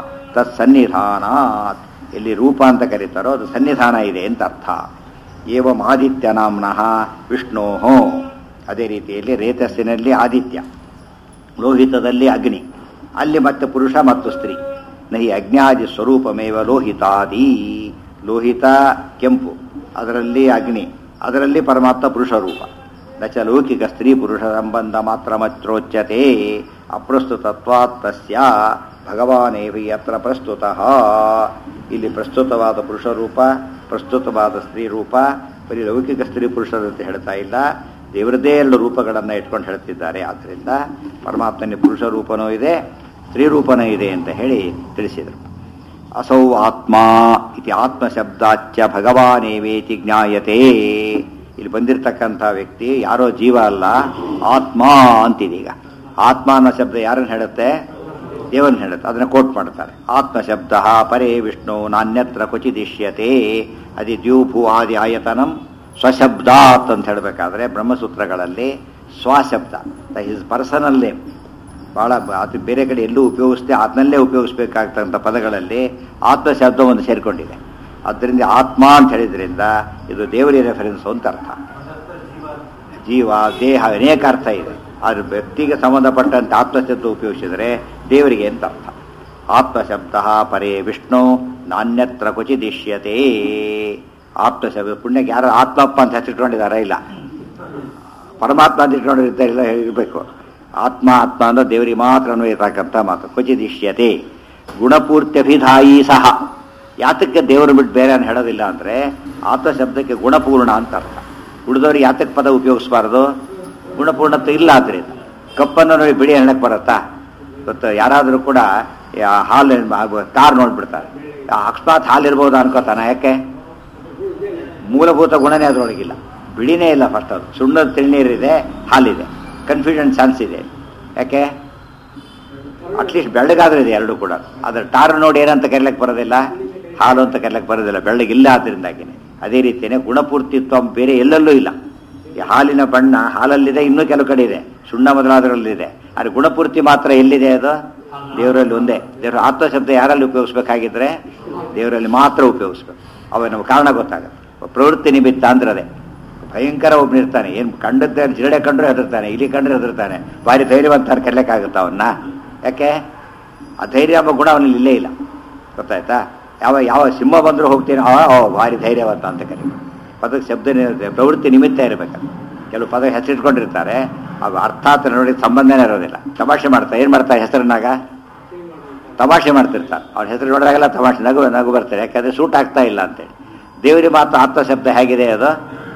ತತ್ಸನ್ನಿಧಾನಾತ್. ಎಲ್ಲಿ ರೂಪ ಅಂತ ಕರೀತಾರೋ ಅದು ಸನ್ನಿಧಾನ ಇದೆ ಅಂತ ಅರ್ಥ. ಏವಂ ಆದಿತ್ಯ ನಾಮ್ನಃ ವಿಷ್ಣೋ. ಅದೇ ರೀತಿಯಲ್ಲಿ ರೇತಸ್ಸಿನಲ್ಲಿ ಆದಿತ್ಯ, ಲೋಹಿತದಲ್ಲಿ ಅಗ್ನಿ, ಅಲ್ಲಿ ಮತ್ತೆ ಪುರುಷ ಮತ್ತು ಸ್ತ್ರೀ. ನಹಿ ಅಗ್ನ್ಯಾದಿ ಸ್ವರೂಪಮೇವ ಲೋಹಿತಾದಿ. ಲೋಹಿತ ಕೆಂಪು, ಅದರಲ್ಲಿ ಅಗ್ನಿ, ಅದರಲ್ಲಿ ಪರಮಾತ್ಮ ಪುರುಷ ರೂಪ. ನಚ ಲೌಕಿಕ ಸ್ತ್ರೀ ಪುರುಷ ಸಂಬಂಧ ಮಾತ್ರ ಮತ್ರೋಚ್ಯತೆ ಅಪ್ರಸ್ತುತತ್ವಾತ್ ತಸ್ಯ ಭಗವಾನೇವಿ ಅತ್ರ ಪ್ರಸ್ತುತಃ. ಇಲ್ಲಿ ಪ್ರಸ್ತುತವಾದ ಪುರುಷ ರೂಪ, ಪ್ರಸ್ತುತವಾದ ಸ್ತ್ರೀ ರೂಪ ಬರೀ ಲೌಕಿಕ ಸ್ತ್ರೀ ಪುರುಷರಂತೆ ಹೇಳ್ತಾ ಇಲ್ಲ, ದೇವರದೇ ಎರಡು ರೂಪಗಳನ್ನು ಇಟ್ಕೊಂಡು ಹೇಳ್ತಿದ್ದಾರೆ. ಆದ್ದರಿಂದ ಪರಮಾತ್ಮನ ಪುರುಷ ರೂಪನೂ ಇದೆ, ಸ್ತ್ರೀ ರೂಪನೂ ಇದೆ ಅಂತ ಹೇಳಿ ತಿಳಿಸಿದರು. ಅಸೌ ಆತ್ಮ ಇತಿ ಆತ್ಮಶಬ್ದಾಚ್ಯ ಭಗವಾನೇವೇತಿ ಜ್ಞಾಯತೆ. ಇಲ್ಲಿ ಬಂದಿರತಕ್ಕಂಥ ವ್ಯಕ್ತಿ ಯಾರೋ ಜೀವ ಅಲ್ಲ, ಆತ್ಮ ಅಂತಿದೀಗ. ಆತ್ಮ ಅನ್ನೋ ಶಬ್ದ ಯಾರನ್ನು ಹೇಳುತ್ತೆ? ದೇವರನ್ನ ಹೇಳುತ್ತೆ. ಅದನ್ನು ಕೋಟ್ ಮಾಡ್ತಾರೆ. ಆತ್ಮಶಬ್ದ ಪರೇ ವಿಷ್ಣು ನಾನ್ಯತ್ರ ಕ್ವಚಿದಿಶ್ಯತೆ ಅದಿ ದ್ಯೂಭೂ ಆದಿ ಆಯತನಂ ಸ್ವಶಬ್ದಾತ್ ಅಂತ ಹೇಳಬೇಕಾದ್ರೆ ಬ್ರಹ್ಮಸೂತ್ರಗಳಲ್ಲಿ ಸ್ವಶಬ್ದ ಹಿಸ್ ಪರ್ಸನಲ್ ನೇಮ್ ಭಾಳ ಅದು ಬೇರೆ ಕಡೆ ಎಲ್ಲೂ ಉಪಯೋಗಿಸದೆ ಅದನ್ನಲ್ಲೇ ಉಪಯೋಗಿಸ್ಬೇಕಾಗ್ತಕ್ಕಂಥ ಪದಗಳಲ್ಲಿ ಆತ್ಮಶಬ್ದ ಒಂದು ಸೇರಿಕೊಂಡಿದೆ. ಅದರಿಂದ ಆತ್ಮ ಅಂತ ಹೇಳಿದ್ರಿಂದ ಇದು ದೇವರಿಗೆ ರೆಫರೆನ್ಸ್ ಅಂತ ಅರ್ಥ. ಜೀವ, ದೇಹ ಅನೇಕ ಅರ್ಥ ಇದೆ. ಆದ್ರೆ ವ್ಯಕ್ತಿಗೆ ಸಂಬಂಧಪಟ್ಟಂತೆ ಆತ್ಮಶಬ್ದ ಉಪಯೋಗಿಸಿದರೆ ದೇವರಿಗೆ ಅಂತ ಅರ್ಥ. ಆತ್ಮಶಬ್ದ ಪರೇ ವಿಷ್ಣು ನಾನ್ಯತ್ರ ಕ್ವಚಿದಿಶ್ಯತೆ. ಆತ್ಮಶಬ್ದ ಪುಣ್ಯಕ್ಕೆ ಯಾರು ಆತ್ಮಪ್ಪ ಅಂತ ಹೆಸರಿಟ್ಕೊಂಡಿದಾರ? ಇಲ್ಲ. ಪರಮಾತ್ಮ ಅಂತ ಇಟ್ಕೊಂಡಿರ್ತಾರಿಲ್ಲ, ಇರಬೇಕು. ಆತ್ಮ ಆತ್ಮ ಅಂದ್ರೆ ದೇವರಿಗೆ ಮಾತ್ರ ಅನ್ವಯಿರ್ತಕ್ಕಂಥ ಮಾತು. ಕ್ವಚಿದಿಶ್ಯತೆ ಗುಣಪೂರ್ತ್ಯಭಿಧಾಯಿ ಸಹ. ಯಾತಕ್ಕೆ ದೇವರು ಬಿಟ್ಟು ಬೇರೆ ಅನ್ನು ಹೇಳೋದಿಲ್ಲ ಅಂದರೆ ಆತ್ಮಶಬ್ದಕ್ಕೆ ಗುಣಪೂರ್ಣ ಅಂತ ಅರ್ಥ. ಉಳಿದವ್ರಿಗೆ ಯಾತಕ್ಕೆ ಪದ ಉಪಯೋಗಿಸಬಾರ್ದು? ಗುಣಪೂರ್ಣತೆ ಇಲ್ಲ. ಆದ್ದರಿಂದ ಕಪ್ಪನ್ನು ನೋಡಿ ಬಿಳಿ ಹೇಳಕ್ಕೆ ಬರುತ್ತಾ? ಗೊತ್ತು. ಯಾರಾದರೂ ಕೂಡ ಹಾಲು ಕಾರ್ ನೋಡ್ಬಿಡ್ತಾರೆ, ಅಕಸ್ಮಾತ್ ಹಾಲಿರ್ಬೋದು ಅನ್ಕೋತಾನ. ಯಾಕೆ? ಮೂಲಭೂತ ಗುಣನೇ ಅದರೊಳಗಿಲ್ಲ, ಬಿಳಿನೇ ಇಲ್ಲ. ಫಸ್ಟ್ ಅದು ಸುಣ್ಣದ ತಿಳ್ನೀರಿದೆ, ಹಾಲಿದೆ, ಕನ್ಫ್ಯೂಷನ್ ಚಾನ್ಸ್ ಇದೆ. ಯಾಕೆ? ಅಟ್ಲೀಸ್ಟ್ ಬೆಳ್ಳಗಾದ್ರೆ ಇದೆ ಎರಡು ಕೂಡ. ಅದ್ರ ಟಾರ್ ನೋಡಿ ಏನಂತ ಕರೀಲಕ್ಕೆ ಬರೋದಿಲ್ಲ, ಹಾಲು ಅಂತ ಕರೀಲಕ್ಕೆ ಬರೋದಿಲ್ಲ, ಬೆಳ್ಳಗಿಲ್ಲ. ಆದ್ದರಿಂದಾಗಿನೇ ಅದೇ ರೀತಿಯೇ ಗುಣಪೂರ್ತಿತ್ವ ಬೇರೆ ಎಲ್ಲೆಲ್ಲೂ ಇಲ್ಲ. ಈ ಹಾಲಿನ ಬಣ್ಣ ಹಾಲಲ್ಲಿದೆ, ಇನ್ನೂ ಕೆಲವು ಕಡೆ ಇದೆ, ಸುಣ್ಣ ಮೊದಲಾದರಲ್ಲಿದೆ. ಆದರೆ ಗುಣಪೂರ್ತಿ ಮಾತ್ರ ಎಲ್ಲಿದೆ? ಅದು ದೇವರಲ್ಲಿ ಒಂದೇ. ದೇವರ ಆತ್ಮಶಬ್ದ ಯಾರಲ್ಲಿ ಉಪಯೋಗಿಸ್ಬೇಕಾಗಿದ್ರೆ ದೇವರಲ್ಲಿ ಮಾತ್ರ ಉಪಯೋಗಿಸ್ಬೇಕು. ಅವ ನಮ್ಗೆ ಕಾರಣ ಗೊತ್ತಾಗುತ್ತೆ. ಪ್ರವೃತ್ತಿ ನಿಮಿತ್ತ ಅಂದ್ರೆ ಅದೇ. ಭಯಂಕರ ಒಬ್ಬನಿರ್ತಾನೆ, ಏನು ಕಂಡದ್ದೇ ಜಿರಡೆ ಕಂಡ್ರೆ ಹೆದರ್ತಾನೆ, ಇಲ್ಲಿ ಕಂಡ್ರೆ ಹೆದರ್ತಾನೆ, ಭಾರಿ ಧೈರ್ಯವಂತ ಕರೀಲಿಕ್ಕಾಗುತ್ತ ಅವನ್ನ? ಯಾಕೆ? ಆ ಧೈರ್ಯ ಎಂಬ ಗುಣ ಅವನಲ್ಲಿ ಇಲ್ಲೇ ಇಲ್ಲ. ಗೊತ್ತಾಯ್ತಾ? ಯಾವ ಯಾವ ಸಿಂಹ ಬಂದರೂ ಹೋಗ್ತೀನಿ, ಓ ಭಾರಿ ಧೈರ್ಯವಂತ ಅಂತ ಕರೀತಾರೆ. ಪದಕ್ಕೆ ಶಬ್ದ ಪ್ರವೃತ್ತಿ ನಿಮಿತ್ತ ಇರಬೇಕಲ್ಲ. ಕೆಲವು ಪದ ಹೆಸರಿಟ್ಕೊಂಡಿರ್ತಾರೆ, ಅವು ಅರ್ಥಾತ್ ನೋಡಿ ಸಂಬಂಧನೇ ಇರೋದಿಲ್ಲ. ತಮಾಷೆ ಮಾಡ್ತಾರೆ. ಏನು ಮಾಡ್ತಾರೆ ಹೆಸರನ್ನಾಗ? ತಮಾಷೆ ಮಾಡ್ತಿರ್ತಾರೆ. ಅವ್ರ ಹೆಸರು ನೋಡಿದಾಗೆಲ್ಲ ತಮಾಷೆ ನಗು ನಗು ಬರ್ತಾರೆ. ಯಾಕಂದರೆ ಸೂಟ್ ಆಗ್ತಾ ಇಲ್ಲ ಅಂತೇಳಿ. ದೇವರಿಗೆ ಮಾತ್ರ ಆತ್ಮಶಬ್ದ ಹೇಗಿದೆ? ಅದು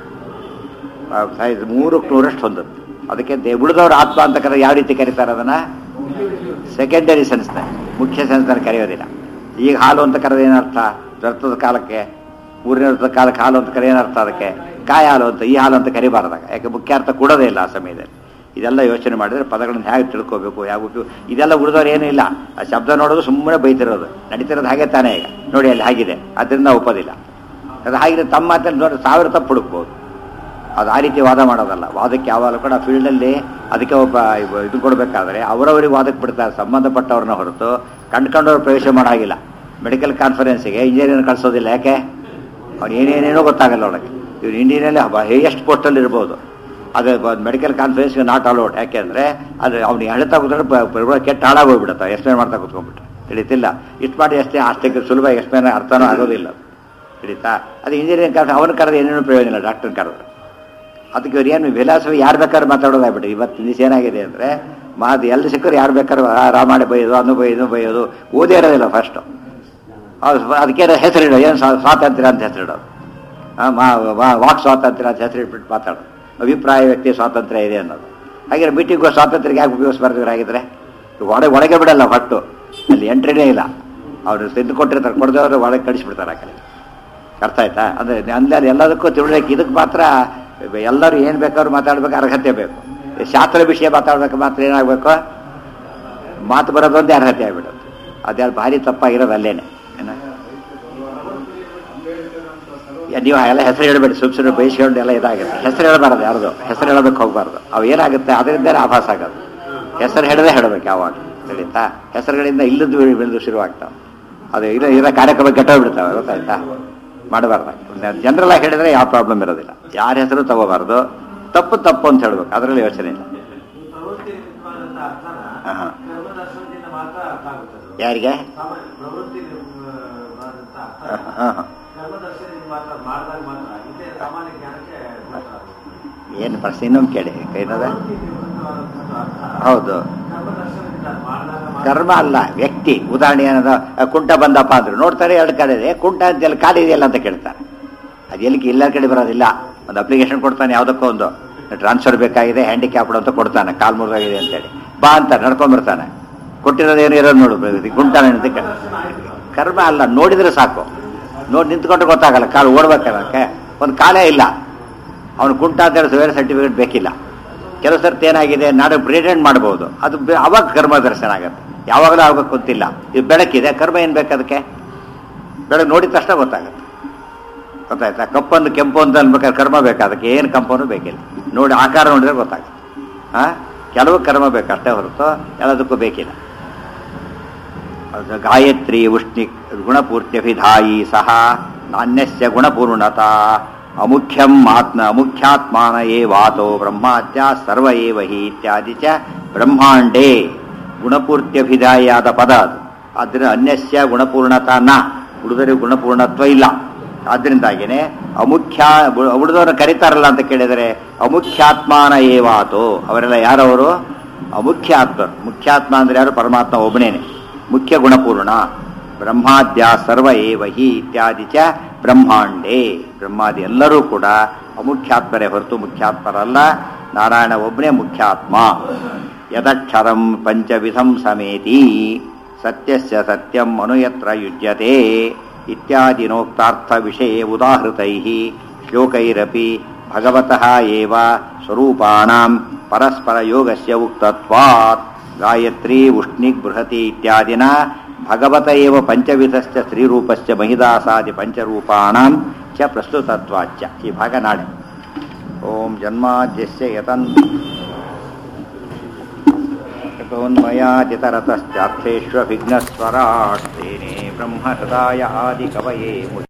ಮೂರಕ್ಕೆ ನೂರಷ್ಟು ಹೊಂದುತ್ತೆ. ಅದಕ್ಕೆ ದೇ ಉಳಿದವರು ಆತ್ಮ ಅಂತ ಕರೆ ಯಾವ ರೀತಿ ಕರೀತಾರೆ? ಅದನ್ನು ಸೆಕೆಂಡರಿ ಸೆನ್ಸ್ನ, ಮುಖ್ಯ ಸೆನ್ಸ್ನ ಕರೆಯೋದಿಲ್ಲ. ಈಗ ಹಾಲು ಅಂತ ಕರೆದ ಏನರ್ಥ? ವ್ಯರ್ಥದ ಕಾಲಕ್ಕೆ, ಮೂರನೇ ವೃತ್ತದ ಕಾಲಕ್ಕೆ ಹಾಲು ಅಂತ ಕರೆ ಏನರ್ಥ? ಅದಕ್ಕೆ ಕಾಯಿ ಹಾಲು ಅಂತ, ಈ ಹಾಲು ಅಂತ ಕರಿಬಾರ್ದಾಗ. ಯಾಕೆ? ಮುಖ್ಯ ಅರ್ಥ ಕೊಡೋದೇ ಇಲ್ಲ ಆ ಸಮಯದಲ್ಲಿ. ಇದೆಲ್ಲ ಯೋಚನೆ ಮಾಡಿದರೆ ಪದಗಳನ್ನು ಹೇಗೆ ತಿಳ್ಕೋಬೇಕು, ಯಾವ ಉಪಯೋಗ ಇದೆಲ್ಲ ಉಳಿದವ್ರು ಏನೂ ಇಲ್ಲ. ಆ ಶಬ್ದ ನೋಡೋದು ಸುಮ್ಮನೆ ಬೈತಿರೋದು, ನಡೀತಿರೋದು ಹಾಗೆ ತಾನೇ. ಈಗ ನೋಡಿ ಅಲ್ಲಿ ಹಾಗಿದೆ, ಅದರಿಂದ ಒಪ್ಪೋದಿಲ್ಲ. ಅದು ಹಾಗಿದೆ ತಮ್ಮ ಮಾತಲ್ಲಿ ನೋಡಿ ಸಾವಿರ ತಪ್ಪು ಹುಡುಕ್ಬೋದು. ಅದು ಆ ರೀತಿ ವಾದ ಮಾಡೋದಲ್ಲ. ವಾದಕ್ಕೆ ಯಾವಾಗಲೂ ಕೂಡ ಫೀಲ್ಡಲ್ಲಿ ಅದಕ್ಕೆ ಒಬ್ಬ ಇದು ಕೊಡಬೇಕಾದ್ರೆ ಅವರವರಿಗೆ ವಾದಕ್ಕೆ ಬಿಡ್ತಾರೆ, ಸಂಬಂಧಪಟ್ಟವ್ರನ್ನ ಹೊರತು ಕಂಡ್ಕೊಂಡವ್ರು ಪ್ರವೇಶ ಮಾಡೋಂಗಿಲ್ಲ. ಮೆಡಿಕಲ್ ಕಾನ್ಫರೆನ್ಸಿಗೆ ಇಂಜಿನಿಯರ್ ಕಳಿಸೋದಿಲ್ಲ. ಯಾಕೆ? ಅವ್ನು ಏನೇನೇನೋ ಗೊತ್ತಾಗಲ್ಲ ಒಳಗೆ. ಇವ್ರು ಇಂಡಿಯನಲ್ಲಿ ಹೈಯೆಸ್ಟ್ ಪೋಸ್ಟಲ್ಲಿ ಇರ್ಬೋದು, ಅದು ಮೆಡಿಕಲ್ ಕಾನ್ಫರೆನ್ಸ್ಗೆ ನಾಟ್ ಅಲೌಡ್. ಯಾಕೆ ಅಂದರೆ ಅದು ಅವ್ನಿಗೆ ಹೇಳ್ತಾ ಕೂತ್ರೆ ಕೆಟ್ಟ ಹಾಳಾಗೋಗ್ಬಿಡುತ್ತೆ. ಎಕ್ಸ್ಪ್ಲೇನ್ ಮಾಡ್ತಾ ಕೂತ್ಕೊಂಡ್ಬಿಟ್ಟು ತಿಳಿತಿಲ್ಲ. ಇಷ್ಟು ಮಾಡಿ ಅಷ್ಟೇ ಅಷ್ಟಕ್ಕೆ ಸುಲಭ ಎಕ್ಸ್ಪ್ಲೇನ್ ಅರ್ಥನೂ ಆಗೋದಿಲ್ಲ. ಹಿಡಿತಾ? ಅದು ಇಂಜಿನಿಯರಿಂಗ್ ಕರೆದು ಅವನು ಕರೆದು ಏನೇನು ಪ್ರಯೋಜನ ಇಲ್ಲ. ಡಾಕ್ಟರ್ನ ಕರೆದ್ರೆ ಅದಕ್ಕೆ ಇವ್ರು ಏನು ವಿಲಾಸವಾಗಿ ಯಾರು ಬೇಕಾದ್ರೂ ಮಾತಾಡೋದಾಗ್ಬಿಟ್ಟು. ಇವತ್ತು ದಿವಸ ಏನಾಗಿದೆ ಅಂದರೆ ಮಾತು ಎಲ್ಲಿ ಸಿಕ್ಕರು ಯಾರು ಬೇಕಾದ್ರೂ ರಾಮಾಯಣ ಬೈಯೋದು, ಅನ್ನು ಬೈಯೋದು ಬೈಯೋದು ಓದೇ ಇರೋದಿಲ್ಲ ಫಸ್ಟು. ಅದಕ್ಕೆ ಹೆಸರಿಡೋದು, ಏನು ಸ್ವಾತಂತ್ರ್ಯ ಅಂತ ಹೆಸರಿಡೋದು, ವಾಕ್ ಸ್ವಾತಂತ್ರ್ಯ ಅಂತ ಹೆಸರಿಟ್ಬಿಟ್ಟು ಮಾತಾಡೋದು. ಅಭಿಪ್ರಾಯ ವ್ಯಕ್ತಿ ಸ್ವಾತಂತ್ರ್ಯ ಇದೆ ಅನ್ನೋದು. ಹಾಗೆ ಮೀಟಿಂಗ್ ಸ್ವಾತಂತ್ರ್ಯಕ್ಕೆ ಯಾಕೆ ಉಪಯೋಗಿಸ್ಬಾರ್ದು? ಹಾಗಿದ್ರೆ ಒಳಗೆ ಒಳಗೆ ಬಿಡಲ್ಲ, ಹೊಟ್ಟು ಅಲ್ಲಿ ಎಂಟ್ರಿನೇ ಇಲ್ಲ. ಅವರು ತೆಗೆದು ಕೊಟ್ಟಿರ್ತಾರೆ, ಕೊಡದವರು ಒಳಗೆ ಕಳಿಸ್ಬಿಡ್ತಾರೆ ಆ ಕಡೆ. ಅರ್ಥ ಆಯ್ತಾ? ಅಂದರೆ ಅಂದಲ್ಲಿ ಎಲ್ಲದಕ್ಕೂ ತಿಳ್ಬೇಕು. ಇದಕ್ಕೆ ಮಾತ್ರ ಎಲ್ಲರೂ ಏನು ಬೇಕಾದ್ರೂ ಮಾತಾಡ್ಬೇಕು, ಅರ್ಹತೆ ಬೇಕು. ಶಾಸ್ತ್ರ ವಿಷಯ ಮಾತಾಡ್ಬೇಕು ಮಾತ್ರ ಏನಾಗಬೇಕು? ಮಾತು ಬರೋದೊಂದೇ ಅರ್ಹತೆ ಆಗಿಬಿಡೋದು. ಅದ್ಯಾರು ಭಾರಿ ತಪ್ಪಾಗಿರೋದು ಅಲ್ಲೇನೆ. ನೀವು ಎಲ್ಲ ಹೆಸರು ಹೇಳಬೇಡಿ, ಸುಮ್ ಸುಮ್ಮನೆ ಬಯಸ್ಕೊಂಡು ಎಲ್ಲ ಇದಾಗುತ್ತೆ. ಹೆಸರು ಹೇಳಬಾರ್ದು, ಯಾರ್ದು ಹೆಸರು ಹೇಳೋದಕ್ಕೆ ಹೋಗಬಾರ್ದು. ಅವು ಏನಾಗುತ್ತೆ ಅದರಿಂದಲೇ ಆಭಾಸ ಆಗೋದು. ಹೆಸರು ಹೇಳದೆ ಹೇಳಬೇಕು ಯಾವಾಗ. ತಿಳಿತಾ? ಹೆಸರುಗಳಿಂದ ಇಲ್ಲದ್ದು ಬೆಳೆದು ಶುರುವಾಗ್ತಾವೆ. ಅದು ಇಲ್ಲ ಇರೋ ಕಾರ್ಯಕ್ರಮ ಕೆಟ್ಟೋಗ್ಬಿಡ್ತಾವೆ. ಗೊತ್ತಾಯ್ತಾ? ಮಾಡಬಾರ್ದು. ಜನರಲ್ ಆಗಿ ಹೇಳಿದ್ರೆ ಯಾವ ಪ್ರಾಬ್ಲಮ್ ಇರೋದಿಲ್ಲ. ಯಾರ ಹೆಸರು ತಗೋಬಾರ್ದು. ತಪ್ಪು ತಪ್ಪು ಅಂತ ಹೇಳ್ಬೇಕು, ಅದರಲ್ಲಿ ಯೋಚನೆ ಇಲ್ಲ. ಹಾಂ, ಯಾರಿಗೆ? ಹಾಂ ಹಾಂ ಏನು ಪ್ರಶ್ನೆ ಇನ್ನೊಂದು ಕೇಳಿ ಏನದ? ಹೌದು, ಕರ್ಮ ಅಲ್ಲ, ವ್ಯಕ್ತಿ. ಉದಾಹರಣೆ ಏನದ, ಕುಂಟ ಬಂದಪ್ಪ ಅಂದ್ರು ನೋಡ್ತಾರೆ ಎರಡು ಕಡೆ ಇದೆ, ಕುಂಟ ಅಂತ ಖಾಲಿ ಇದೆಯಲ್ಲ ಅಂತ ಕೇಳ್ತಾರೆ. ಅದು ಎಲ್ಲಿಗೆ ಇಲ್ಲ ಕಡೆ ಬರೋದಿಲ್ಲ. ಒಂದು ಅಪ್ಲಿಕೇಶನ್ ಕೊಡ್ತಾನೆ, ಯಾವುದಕ್ಕೋ ಒಂದು ಟ್ರಾನ್ಸ್ಫರ್ ಬೇಕಾಗಿದೆ, ಹ್ಯಾಂಡಿಕ್ಯಾಪ್ಡ್ ಅಂತ ಕೊಡ್ತಾನೆ, ಕಾಲು ಮುರಿದಾಗಿದೆ ಅಂತೇಳಿ. ಬಾ ಅಂತ ನಡ್ಕೊಂಡ್ಬರ್ತಾನೆ, ಕೊಟ್ಟಿರೋದು ಏನು ಇರೋದು ನೋಡು, ಕುಂಟಾನೆ ಅಂತ. ಕರ್ಮ ಅಲ್ಲ, ನೋಡಿದ್ರೆ ಸಾಕು. ನೋಡಿ ನಿಂತ್ಕೊಂಡ್ರೆ ಗೊತ್ತಾಗಲ್ಲ, ಕಾಲು ಓಡ್ಬೇಕಕ್ಕೆ ಒಂದು ಕಾಲೇ ಇಲ್ಲ. ಅವನು ಕುಂಟ ಅಂತ ಹೇಳಿ ಬೇರೆ ಸರ್ಟಿಫಿಕೇಟ್ ಬೇಕಿಲ್ಲ. ಕೆಲವು ಸರ್ತಿ ಏನಾಗಿದೆ, ನಾಳೆ ಪ್ರೆಸಿಡೆಂಟ್ ಮಾಡ್ಬೋದು, ಅದು ಅವಾಗ ಕರ್ಮ ದರ್ಶನ ಆಗುತ್ತೆ. ಯಾವಾಗಲೂ ಆಗ್ಬೇಕು ಗೊತ್ತಿಲ್ಲ. ಇದು ಬೆಳಕಿದೆ, ಕರ್ಮ ಏನು ಬೇಕು ಅದಕ್ಕೆ? ಬೆಳಗ್ಗೆ ನೋಡಿದ ತಕ್ಷಣ ಗೊತ್ತಾಗುತ್ತೆ. ಗೊತ್ತಾಯ್ತಾ? ಕಪ್ಪನ್ನು ಕೆಂಪು ಅಂತ ಅನ್ಬೇಕಾದ್ರೆ ಕರ್ಮ ಬೇಕು, ಅದಕ್ಕೆ ಏನು ಕಂಪನು ಬೇಕಿಲ್ಲ. ನೋಡಿ ಆಕಾರ ನೋಡಿದ್ರೆ ಗೊತ್ತಾಗುತ್ತೆ. ಹಾಂ, ಕೆಲವು ಕರ್ಮ ಬೇಕು ಅಷ್ಟೇ ಹೊರತು ಎಲ್ಲದಕ್ಕೂ ಬೇಕಿಲ್ಲ. ಗಾಯತ್ರಿ ಉಷ್ಣಿ ಗುಣಪೂರ್ತ್ಯಭಿಧಾಯಿ ಸಹ ನಾಣ್ಯಸ್ಯ ಗುಣಪೂರ್ಣತಾ ಅಮುಖ್ಯಂ ಆತ್ಮ ಅಮುಖ್ಯಾತ್ಮಾನ ಏ ವಾತೋ ಬ್ರಹ್ಮಾತ್ಯ ಸರ್ವ ಏವ ಹಿ ಇತ್ಯಾದಿ ಚ ಬ್ರಹ್ಮಾಂಡೇ ಗುಣಪೂರ್ತ್ಯಭಿಧಾಯಿಯಾದ ಪದ ಅದು. ಆದ್ದರಿಂದ ಅನ್ಯಸ್ಯ ಗುಣಪೂರ್ಣತಾ ನ, ಉಳಿದರೆ ಗುಣಪೂರ್ಣತ್ವ ಇಲ್ಲ. ಆದ್ದರಿಂದಾಗಿನೇ ಅಮುಖ್ಯ ಉಳಿದವ್ರನ್ನ ಕರೀತಾರಲ್ಲ ಅಂತ ಕೇಳಿದರೆ ಅಮುಖ್ಯಾತ್ಮಾನ ಏವಾತೋ, ಅವರೆಲ್ಲ ಯಾರವರು? ಅಮುಖ್ಯಾತ್ಮರು. ಮುಖ್ಯಾತ್ಮ ಅಂದ್ರೆ ಯಾರು? ಪರಮಾತ್ಮ ಒಬ್ಬನೇನೆ ಮುಖ್ಯ ಗುಣಪೂರ್ಣ. ಬ್ರಹ್ಮಾದ್ಯ ಸರ್ವ ಏವ ಹಿ ಇತ್ಯಾದಿ ಚ ಬ್ರಹ್ಮಾಂಡೇ, ಬ್ರಹ್ಮಾದಿ ಎಲ್ಲರೂ ಕೂಡ ಅಮುಖ್ಯಾತ್ಮರೇ ಹೊರತು ಮುಖ್ಯಾತ್ಮರಲ್ಲ. ನಾರಾಯಣ ಒಬ್ಬನೇ ಮುಖ್ಯಾತ್ಮ. ಯದಕ್ಷರಂ ಪಂಚವಿಧಂ ಸಮೇತಿ ಸತ್ಯಸ್ಯ ಸತ್ಯಂ ಅನುಯತ್ರ ಯುಜ್ಯತೆ ಇತ್ಯಾದಿನೋಕ್ತಾರ್ಥ ವಿಷಯ ಉದಾಹೃತೈಃ ಶ್ಲೋಕೈರಪಿ ಭಗವತಃ ಏವ ಸ್ವರೂಪಾಣಾಂ ಪರಸ್ಪರ ಯೋಗಸ್ಯ ಉಕ್ತತ್ವಾತ್ ಗಾಯತ್ರಿ ಉಷ್ಣಿಕ್ ಬೃಹತಿ ಇತ್ಯಾದಿನ ಭಗವತ ಏವ ಪಂಚವಿಧಸ್ಯ ಸ್ತ್ರೀರೂಪಸ್ಯ ಮಹಿದಾಸಾದಿ ಪಂಚರೂಪಾಣಾಂ ಚ ಪ್ರಸ್ತುತತ್ವಾಚ್ಚ. ಈ ಭಾಗ ನಾಳೆ. ಓಂ ಜನ್ಮಾದ್ಯಸ್ಯ ಯತನ್ ಯತೋನ್ಮಯಾದಿತರತಶ್ಚಾರ್ಥೇಷ್ವಭಿಘ್ನಸ್ವರಾಟ್ ತೇನೇ ಬ್ರಹ್ಮ ಹೃದಯ ಆದಿ ಕವಯೇ